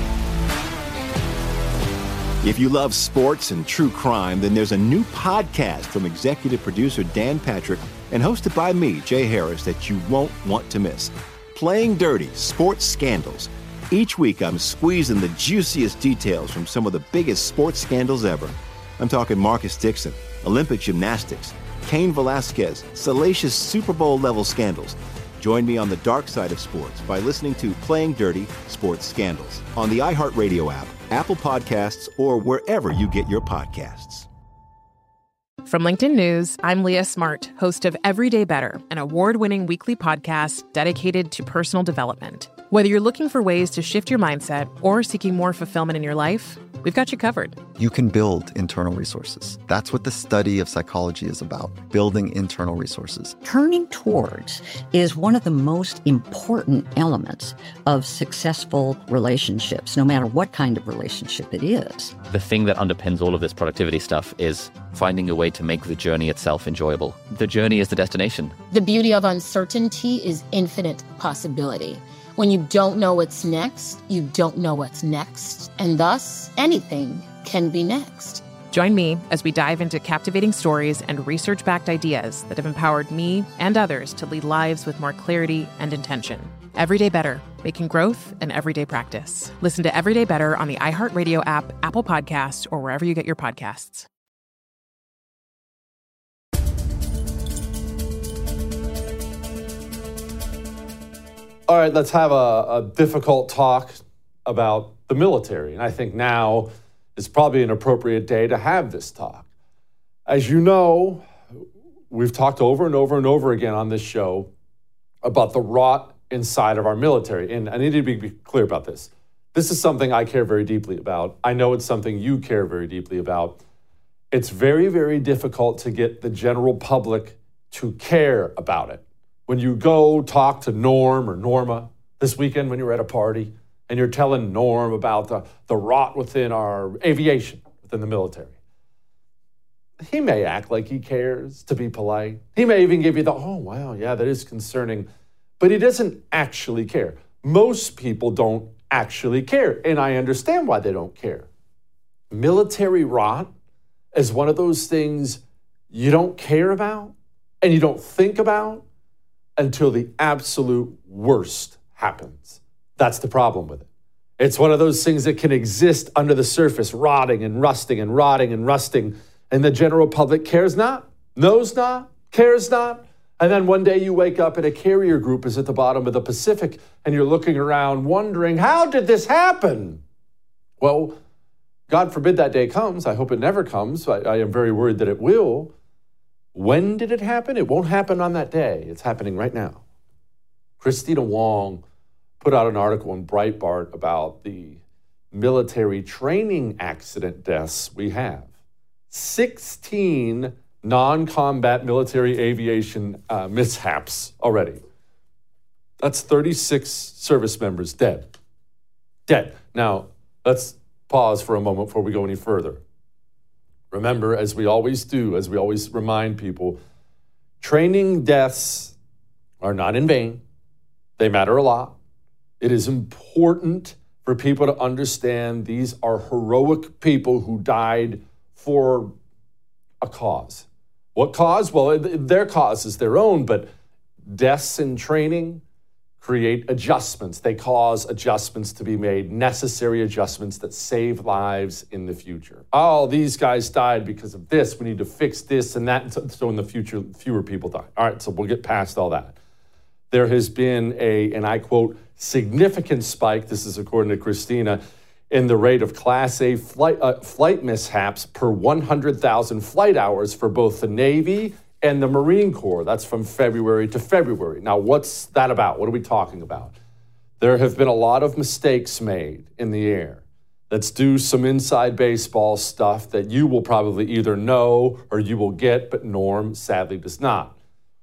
If you love sports and true crime, then there's a new podcast from executive producer Dan Patrick and hosted by me, Jay Harris, that you won't want to miss. Playing Dirty: Sports Scandals. Each week, I'm squeezing the juiciest details from some of the biggest sports scandals ever. I'm talking Marcus Dixon, Olympic gymnastics, Cain Velasquez, salacious Super Bowl-level scandals. Join me on the dark side of sports by listening to Playing Dirty: Sports Scandals on the iHeartRadio app, Apple Podcasts, or wherever you get your podcasts. From LinkedIn News, I'm Leah Smart, host of Everyday Better, an award-winning weekly podcast dedicated to personal development. Whether you're looking for ways to shift your mindset or seeking more fulfillment in your life, we've got you covered. You can build internal resources. That's what the study of psychology is about, building internal resources. Turning towards is one of the most important elements of successful relationships, no matter what kind of relationship it is. The thing that underpins all of this productivity stuff is finding a way to make the journey itself enjoyable. The journey is the destination. The beauty of uncertainty is infinite possibility. When you don't know what's next, you don't know what's next. And thus, anything can be next. Join me as we dive into captivating stories and research-backed ideas that have empowered me and others to lead lives with more clarity and intention. Everyday Better, making growth an everyday practice. Listen to Everyday Better on the iHeartRadio app, Apple Podcasts, or wherever you get your podcasts. All right, let's have a difficult talk about the military. And I think now is probably an appropriate day to have this talk. As you know, we've talked over and over and over again on this show about the rot inside of our military. And I need to be clear about this. This is something I care very deeply about. I know it's something you care very deeply about. It's very, very difficult to get the general public to care about it. When you go talk to Norm or Norma this weekend when you're at a party and you're telling Norm about the rot within our aviation, within the military, he may act like he cares, to be polite. He may even give you the, oh, wow, yeah, that is concerning. But he doesn't actually care. Most people don't actually care, and I understand why they don't care. Military rot is one of those things you don't care about and you don't think about until the absolute worst happens. That's the problem with it. It's one of those things that can exist under the surface, rotting and rusting and rotting and rusting, and the general public cares not, knows not, cares not. And then one day you wake up and a carrier group is at the bottom of the Pacific and you're looking around wondering, how did this happen? Well, God forbid that day comes. I hope it never comes. I am very worried that it will. When did it happen? It won't happen on that day. It's happening right now. Christina Wong put out an article in Breitbart about the military training accident deaths we have. 16 non-combat military aviation mishaps already. That's 36 service members dead. Dead. Now, let's pause for a moment before we go any further. Remember, as we always do, as we always remind people, training deaths are not in vain. They matter a lot. It is important for people to understand these are heroic people who died for a cause. What cause? Well, their cause is their own, but deaths in training create adjustments. They cause adjustments to be made, necessary adjustments that save lives in the future. Oh, these guys died because of this. We need to fix this and that. So in the future, fewer people die. All right, so we'll get past all that. there has been and I quote, significant spike, this is according to Christina, in the rate of Class A flight mishaps per 100,000 flight hours for both the Navy and the Marine Corps. That's from February to February. Now, what's that about? What are we talking about? There have been a lot of mistakes made in the air. Let's do some inside baseball stuff that you will probably either know or you will get, but Norm sadly does not.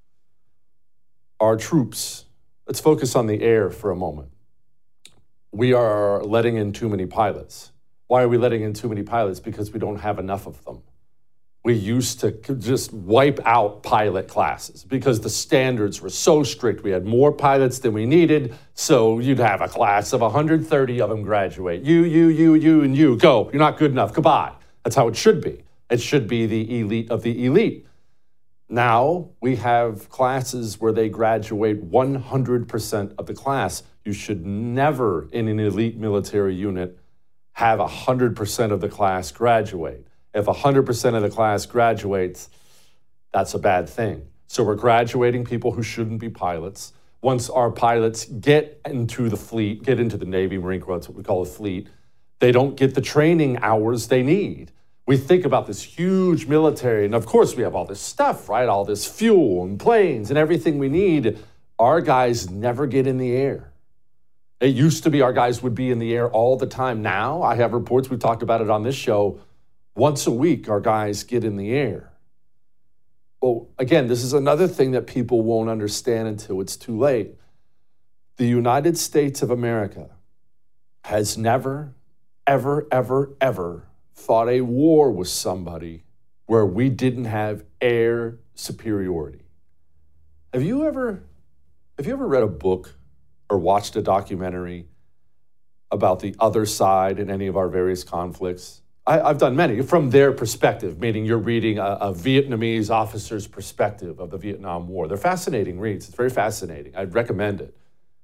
Our troops, let's focus on the air for a moment. We are letting in too many pilots. Why are we letting in too many pilots? Because we don't have enough of them. We used to just wipe out pilot classes because the standards were so strict. We had more pilots than we needed, so you'd have a class of 130 of them graduate. You, and you, go. You're not good enough. Goodbye. That's how it should be. It should be the elite of the elite. Now we have classes where they graduate 100% of the class. You should never, in an elite military unit, have 100% of the class graduate. If 100% of the class graduates, that's a bad thing. So we're graduating people who shouldn't be pilots. Once our pilots get into the fleet, get into the Navy, Marine Corps, that's what we call a fleet, they don't get the training hours they need. We think about this huge military, and of course we have all this stuff, right? All this fuel and planes and everything we need. Our guys never get in the air. It used to be our guys would be in the air all the time. Now I have reports, we've talked about it on this show, once a week our guys get in the air. Well, again, this is another thing that people won't understand until it's too late. The United States of America has never, ever, ever, ever fought a war with somebody where we didn't have air superiority. Have you ever read a book or watched a documentary about the other side in any of our various conflicts? I've done many from their perspective, meaning you're reading a Vietnamese officer's perspective of the Vietnam War. They're fascinating reads. It's very fascinating. I'd recommend it.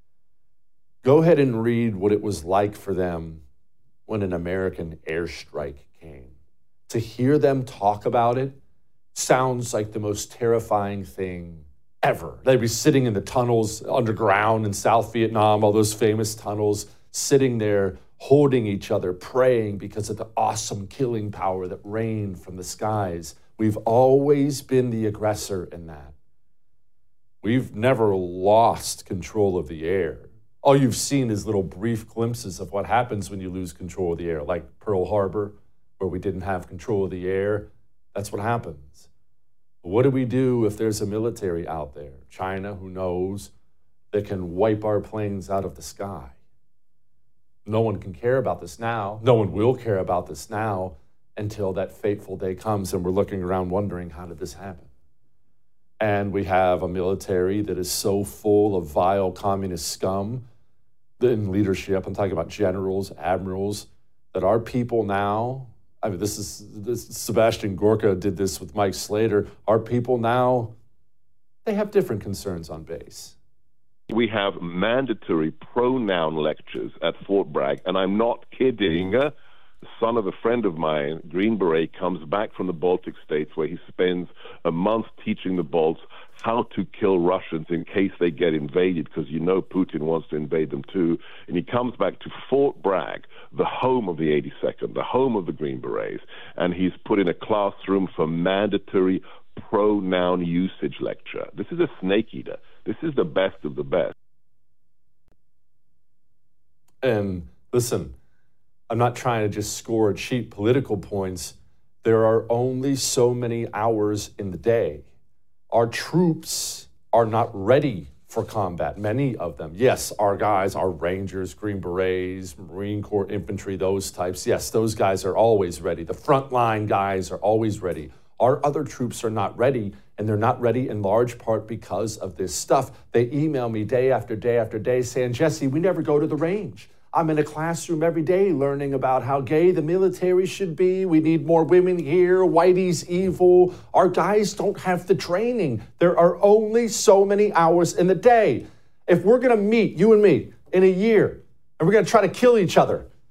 Go ahead and read what it was like for them when an American airstrike came. To hear them talk about it sounds like the most terrifying thing ever. They'd be sitting in the tunnels underground in South Vietnam, all those famous tunnels, sitting there holding each other, praying because of the awesome killing power that rained from the skies. We've always been the aggressor in that. We've never lost control of the air. All you've seen is little brief glimpses of what happens when you lose control of the air, like Pearl Harbor, where we didn't have control of the air. That's what happens. What do we do if there's a military out there, China, who knows, that can wipe our planes out of the sky? No one can care about this now. No one will care about this now until that fateful day comes and we're looking around wondering, how did this happen? And we have a military that is so full of vile communist scum in leadership. I'm talking about generals, admirals, that our people now, I mean, this Sebastian Gorka did this with Mike Slater. Our people now, they have different concerns on base. We have mandatory pronoun lectures at Fort Bragg, and I'm not kidding. The son of a friend of mine, Green Beret, comes back from the Baltic states where he spends a month teaching the Balts how to kill Russians in case they get invaded, because you know Putin wants to invade them too. And he comes back to Fort Bragg, the home of the 82nd, the home of the Green Berets, and he's put in a classroom for mandatory pronoun usage lecture. This is a snake eater. This is the best of the best. And listen, I'm not trying to just score cheap political points. There are only so many hours in the day. Our troops are not ready for combat, many of them. Yes, our guys, our Rangers, Green Berets, Marine Corps infantry, those types, yes, those guys are always ready. The frontline guys are always ready. Our other troops are not ready, and they're not ready in large part because of this stuff. They email me day after day after day saying, Jesse, we never go to the range. I'm in a classroom every day learning about how gay the military should be. We need more women here. Whitey's evil. Our guys don't have the training. There are only so many hours in the day. If we're going to meet, you and me, in a year, and we're going to try to kill each other,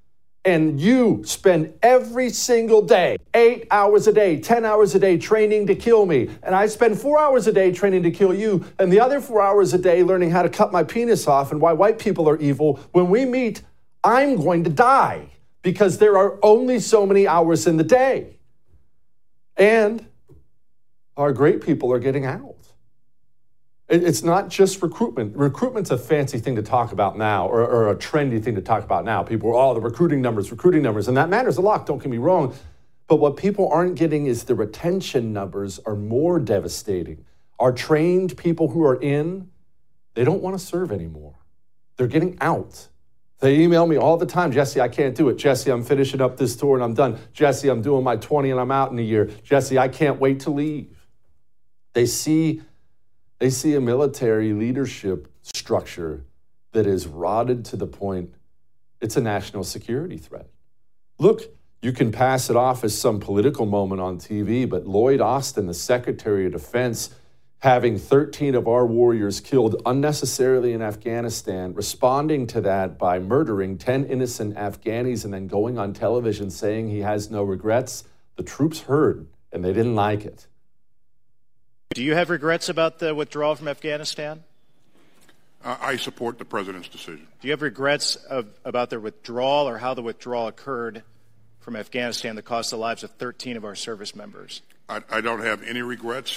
And you spend every single day, 8 hours a day, 10 hours a day training to kill me. And I spend 4 hours a day training to kill you. And the other 4 hours a day learning how to cut my penis off and why white people are evil. When we meet, I'm going to die because there are only so many hours in the day. And our great people are getting out. It's not just recruitment. Recruitment's a fancy thing to talk about now, or a trendy thing to talk about now. People are, the recruiting numbers, and that matters a lot, don't get me wrong. But what people aren't getting is the retention numbers are more devastating. Our trained people who are in, they don't want to serve anymore. They're getting out. They email me all the time, Jesse, I can't do it. Jesse, I'm finishing up this tour and I'm done. Jesse, I'm doing my 20 and I'm out in a year. Jesse, I can't wait to leave. They see a military leadership structure that is rotted to the point it's a national security threat. Look, you can pass it off as some political moment on TV, but Lloyd Austin, the Secretary of Defense, having 13 of our warriors killed unnecessarily in Afghanistan, responding to that by murdering 10 innocent Afghanis and then going on television saying he has no regrets, the troops heard and they didn't like it. Do you have regrets about the withdrawal from Afghanistan? I support the president's decision. Do you have regrets about the withdrawal or how the withdrawal occurred from Afghanistan that cost the lives of 13 of our service members? I don't have any regrets.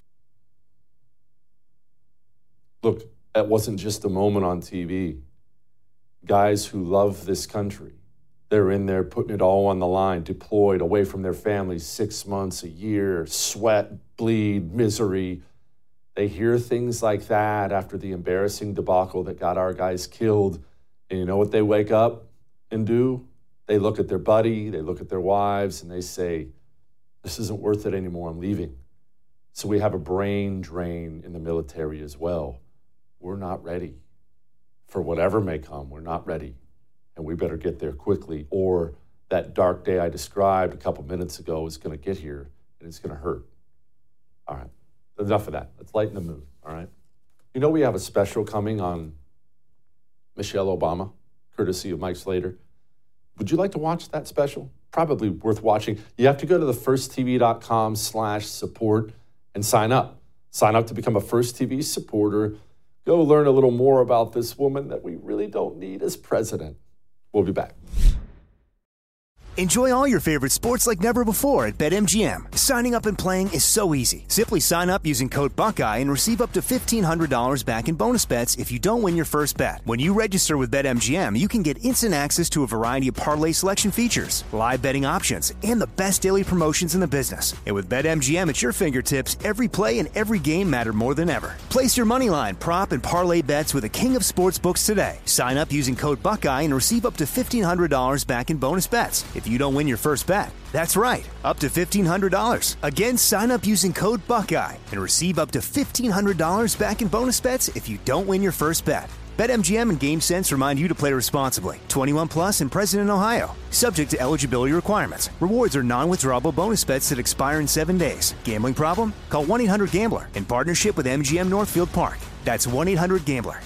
Look, that wasn't just a moment on TV. Guys who love this country, they're in there putting it all on the line, deployed away from their families 6 months, a year, sweat, bleed, misery. They hear things like that after the embarrassing debacle that got our guys killed. And you know what they wake up and do? They look at their buddy, they look at their wives, and they say, this isn't worth it anymore, I'm leaving. So we have a brain drain in the military as well. We're not ready. For whatever may come, we're not ready. And we better get there quickly, or that dark day I described a couple minutes ago is going to get here, and it's going to hurt. All right, enough of that. Let's lighten the mood, all right? You know we have a special coming on Michelle Obama, courtesy of Mike Slater. Would you like to watch that special? Probably worth watching. You have to go to thefirstTV.com/support and sign up. Sign up to become a First TV supporter. Go learn a little more about this woman that we really don't need as president. We'll be back. Enjoy all your favorite sports like never before at BetMGM. Signing up and playing is so easy. Simply sign up using code Buckeye and receive up to $1,500 back in bonus bets if you don't win your first bet. When you register with BetMGM, you can get instant access to a variety of parlay selection features, live betting options, and the best daily promotions in the business. And with BetMGM at your fingertips, every play and every game matter more than ever. Place your moneyline, prop, and parlay bets with the king of sportsbooks today. Sign up using code Buckeye and receive up to $1,500 back in bonus bets if you don't win your first bet. That's right, up to $1,500. Again, sign up using code Buckeye and receive up to $1,500 back in bonus bets if you don't win your first bet. BetMGM and GameSense remind you to play responsibly. 21 plus and present in Ohio. Subject to eligibility requirements. Rewards are non-withdrawable bonus bets that expire in 7 days. Gambling problem? Call 1-800-GAMBLER in partnership with MGM Northfield Park. That's 1-800-GAMBLER.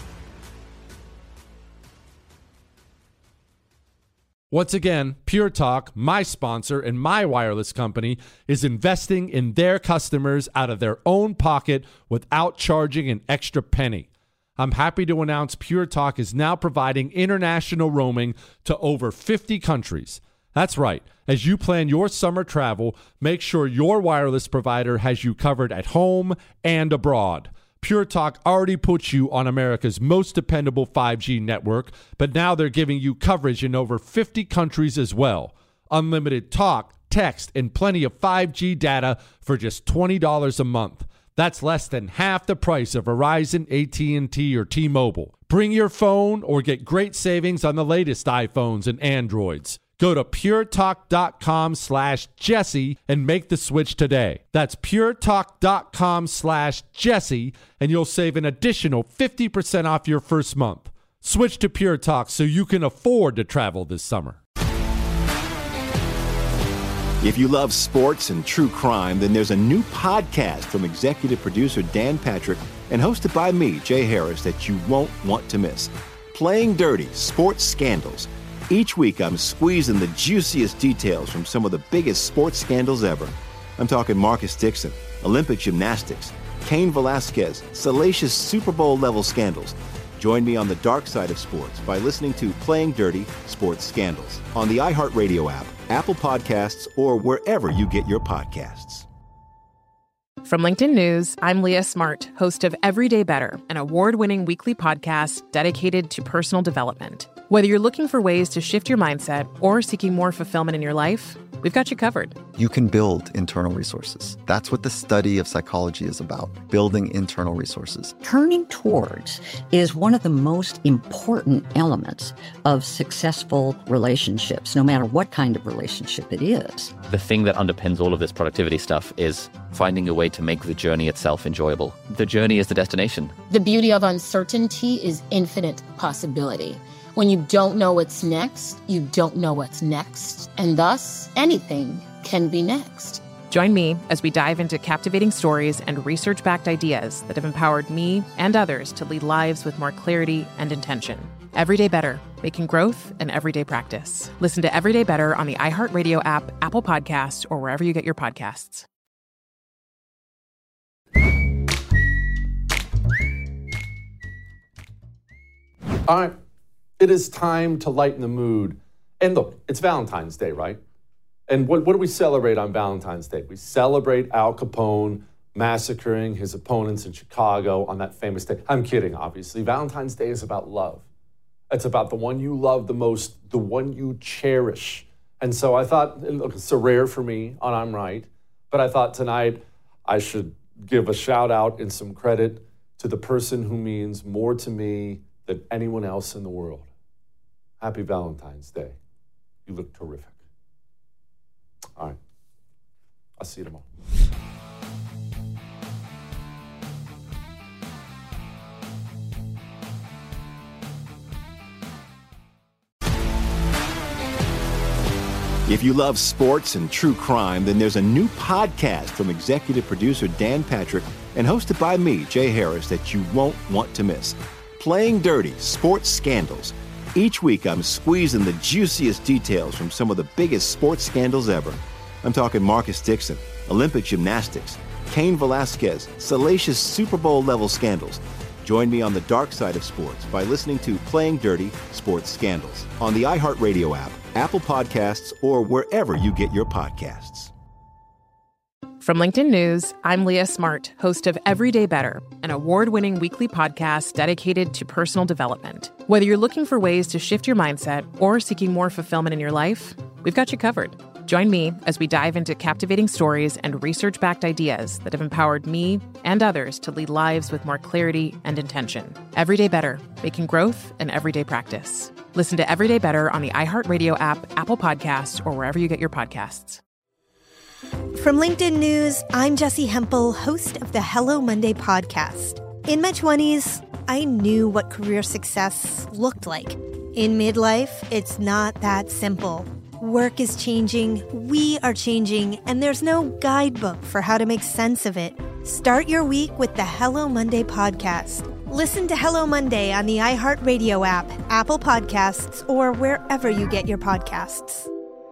Once again, Pure Talk, my sponsor and my wireless company, is investing in their customers out of their own pocket without charging an extra penny. I'm happy to announce Pure Talk is now providing international roaming to over 50 countries. That's right. As you plan your summer travel, make sure your wireless provider has you covered at home and abroad. Pure Talk already puts you on America's most dependable 5G network, but now they're giving you coverage in over 50 countries as well. Unlimited talk, text, and plenty of 5G data for just $20 a month. That's less than half the price of Verizon, AT&T, or T-Mobile. Bring your phone or get great savings on the latest iPhones and Androids. Go to puretalk.com/Jesse and make the switch today. That's puretalk.com/Jesse and you'll save an additional 50% off your first month. Switch to Pure Talk so you can afford to travel this summer. If you love sports and true crime, then there's a new podcast from executive producer Dan Patrick and hosted by me, Jay Harris, that you won't want to miss. Playing Dirty: Sports Scandals. Each week, I'm squeezing the juiciest details from some of the biggest sports scandals ever. I'm talking Marcus Dixon, Olympic gymnastics, Cain Velasquez, salacious Super Bowl-level scandals. Join me on the dark side of sports by listening to Playing Dirty Sports Scandals on the iHeartRadio app, Apple Podcasts, or wherever you get your podcasts. From LinkedIn News, I'm Leah Smart, host of Everyday Better, an award-winning weekly podcast dedicated to personal development. Whether you're looking for ways to shift your mindset or seeking more fulfillment in your life, we've got you covered. You can build internal resources. That's what the study of psychology is about, building internal resources. Turning towards is one of the most important elements of successful relationships, no matter what kind of relationship it is. The thing that underpins all of this productivity stuff is finding a way to make the journey itself enjoyable. The journey is the destination. The beauty of uncertainty is infinite possibility. When you don't know what's next, you don't know what's next. And thus, anything can be next. Join me as we dive into captivating stories and research-backed ideas that have empowered me and others to lead lives with more clarity and intention. Everyday Better, making growth an everyday practice. Listen to Everyday Better on the iHeartRadio app, Apple Podcasts, or wherever you get your podcasts. All right. It is time to lighten the mood. And look, it's Valentine's Day, right? And what do we celebrate on Valentine's Day? We celebrate Al Capone massacring his opponents in Chicago on that famous day. I'm kidding, obviously. Valentine's Day is about love. It's about the one you love the most, the one you cherish. And so I thought, look, it's so rare for me on I'm Right, but I thought tonight I should give a shout out and some credit to the person who means more to me than anyone else in the world. Happy Valentine's Day. You look terrific. All right. I'll see you tomorrow. If you love sports and true crime, then there's a new podcast from executive producer Dan Patrick and hosted by me, Jay Harris, that you won't want to miss. Playing Dirty Sports Scandals. Each week, I'm squeezing the juiciest details from some of the biggest sports scandals ever. I'm talking Marcus Dixon, Olympic gymnastics, Cain Velasquez, salacious Super Bowl-level scandals. Join me on the dark side of sports by listening to Playing Dirty Sports Scandals on the iHeartRadio app, Apple Podcasts, or wherever you get your podcasts. From LinkedIn News, I'm Leah Smart, host of Everyday Better, an award-winning weekly podcast dedicated to personal development. Whether you're looking for ways to shift your mindset or seeking more fulfillment in your life, we've got you covered. Join me as we dive into captivating stories and research-backed ideas that have empowered me and others to lead lives with more clarity and intention. Everyday Better, making growth an everyday practice. Listen to Everyday Better on the iHeartRadio app, Apple Podcasts, or wherever you get your podcasts. From LinkedIn News, I'm Jessie Hempel, host of the Hello Monday podcast. In my 20s, I knew what career success looked like. In midlife, it's not that simple. Work is changing, we are changing, and there's no guidebook for how to make sense of it. Start your week with the Hello Monday podcast. Listen to Hello Monday on the iHeartRadio app, Apple Podcasts, or wherever you get your podcasts.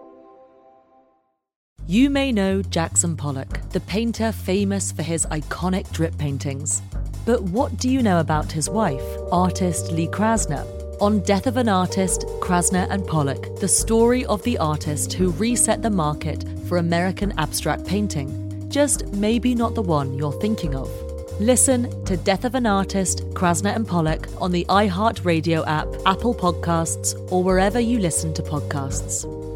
You may know Jackson Pollock, the painter famous for his iconic drip paintings. But what do you know about his wife, artist Lee Krasner? On Death of an Artist, Krasner and Pollock, the story of the artist who reset the market for American abstract painting. Just maybe not the one you're thinking of. Listen to Death of an Artist, Krasner and Pollock on the iHeartRadio app, Apple Podcasts, or wherever you listen to podcasts.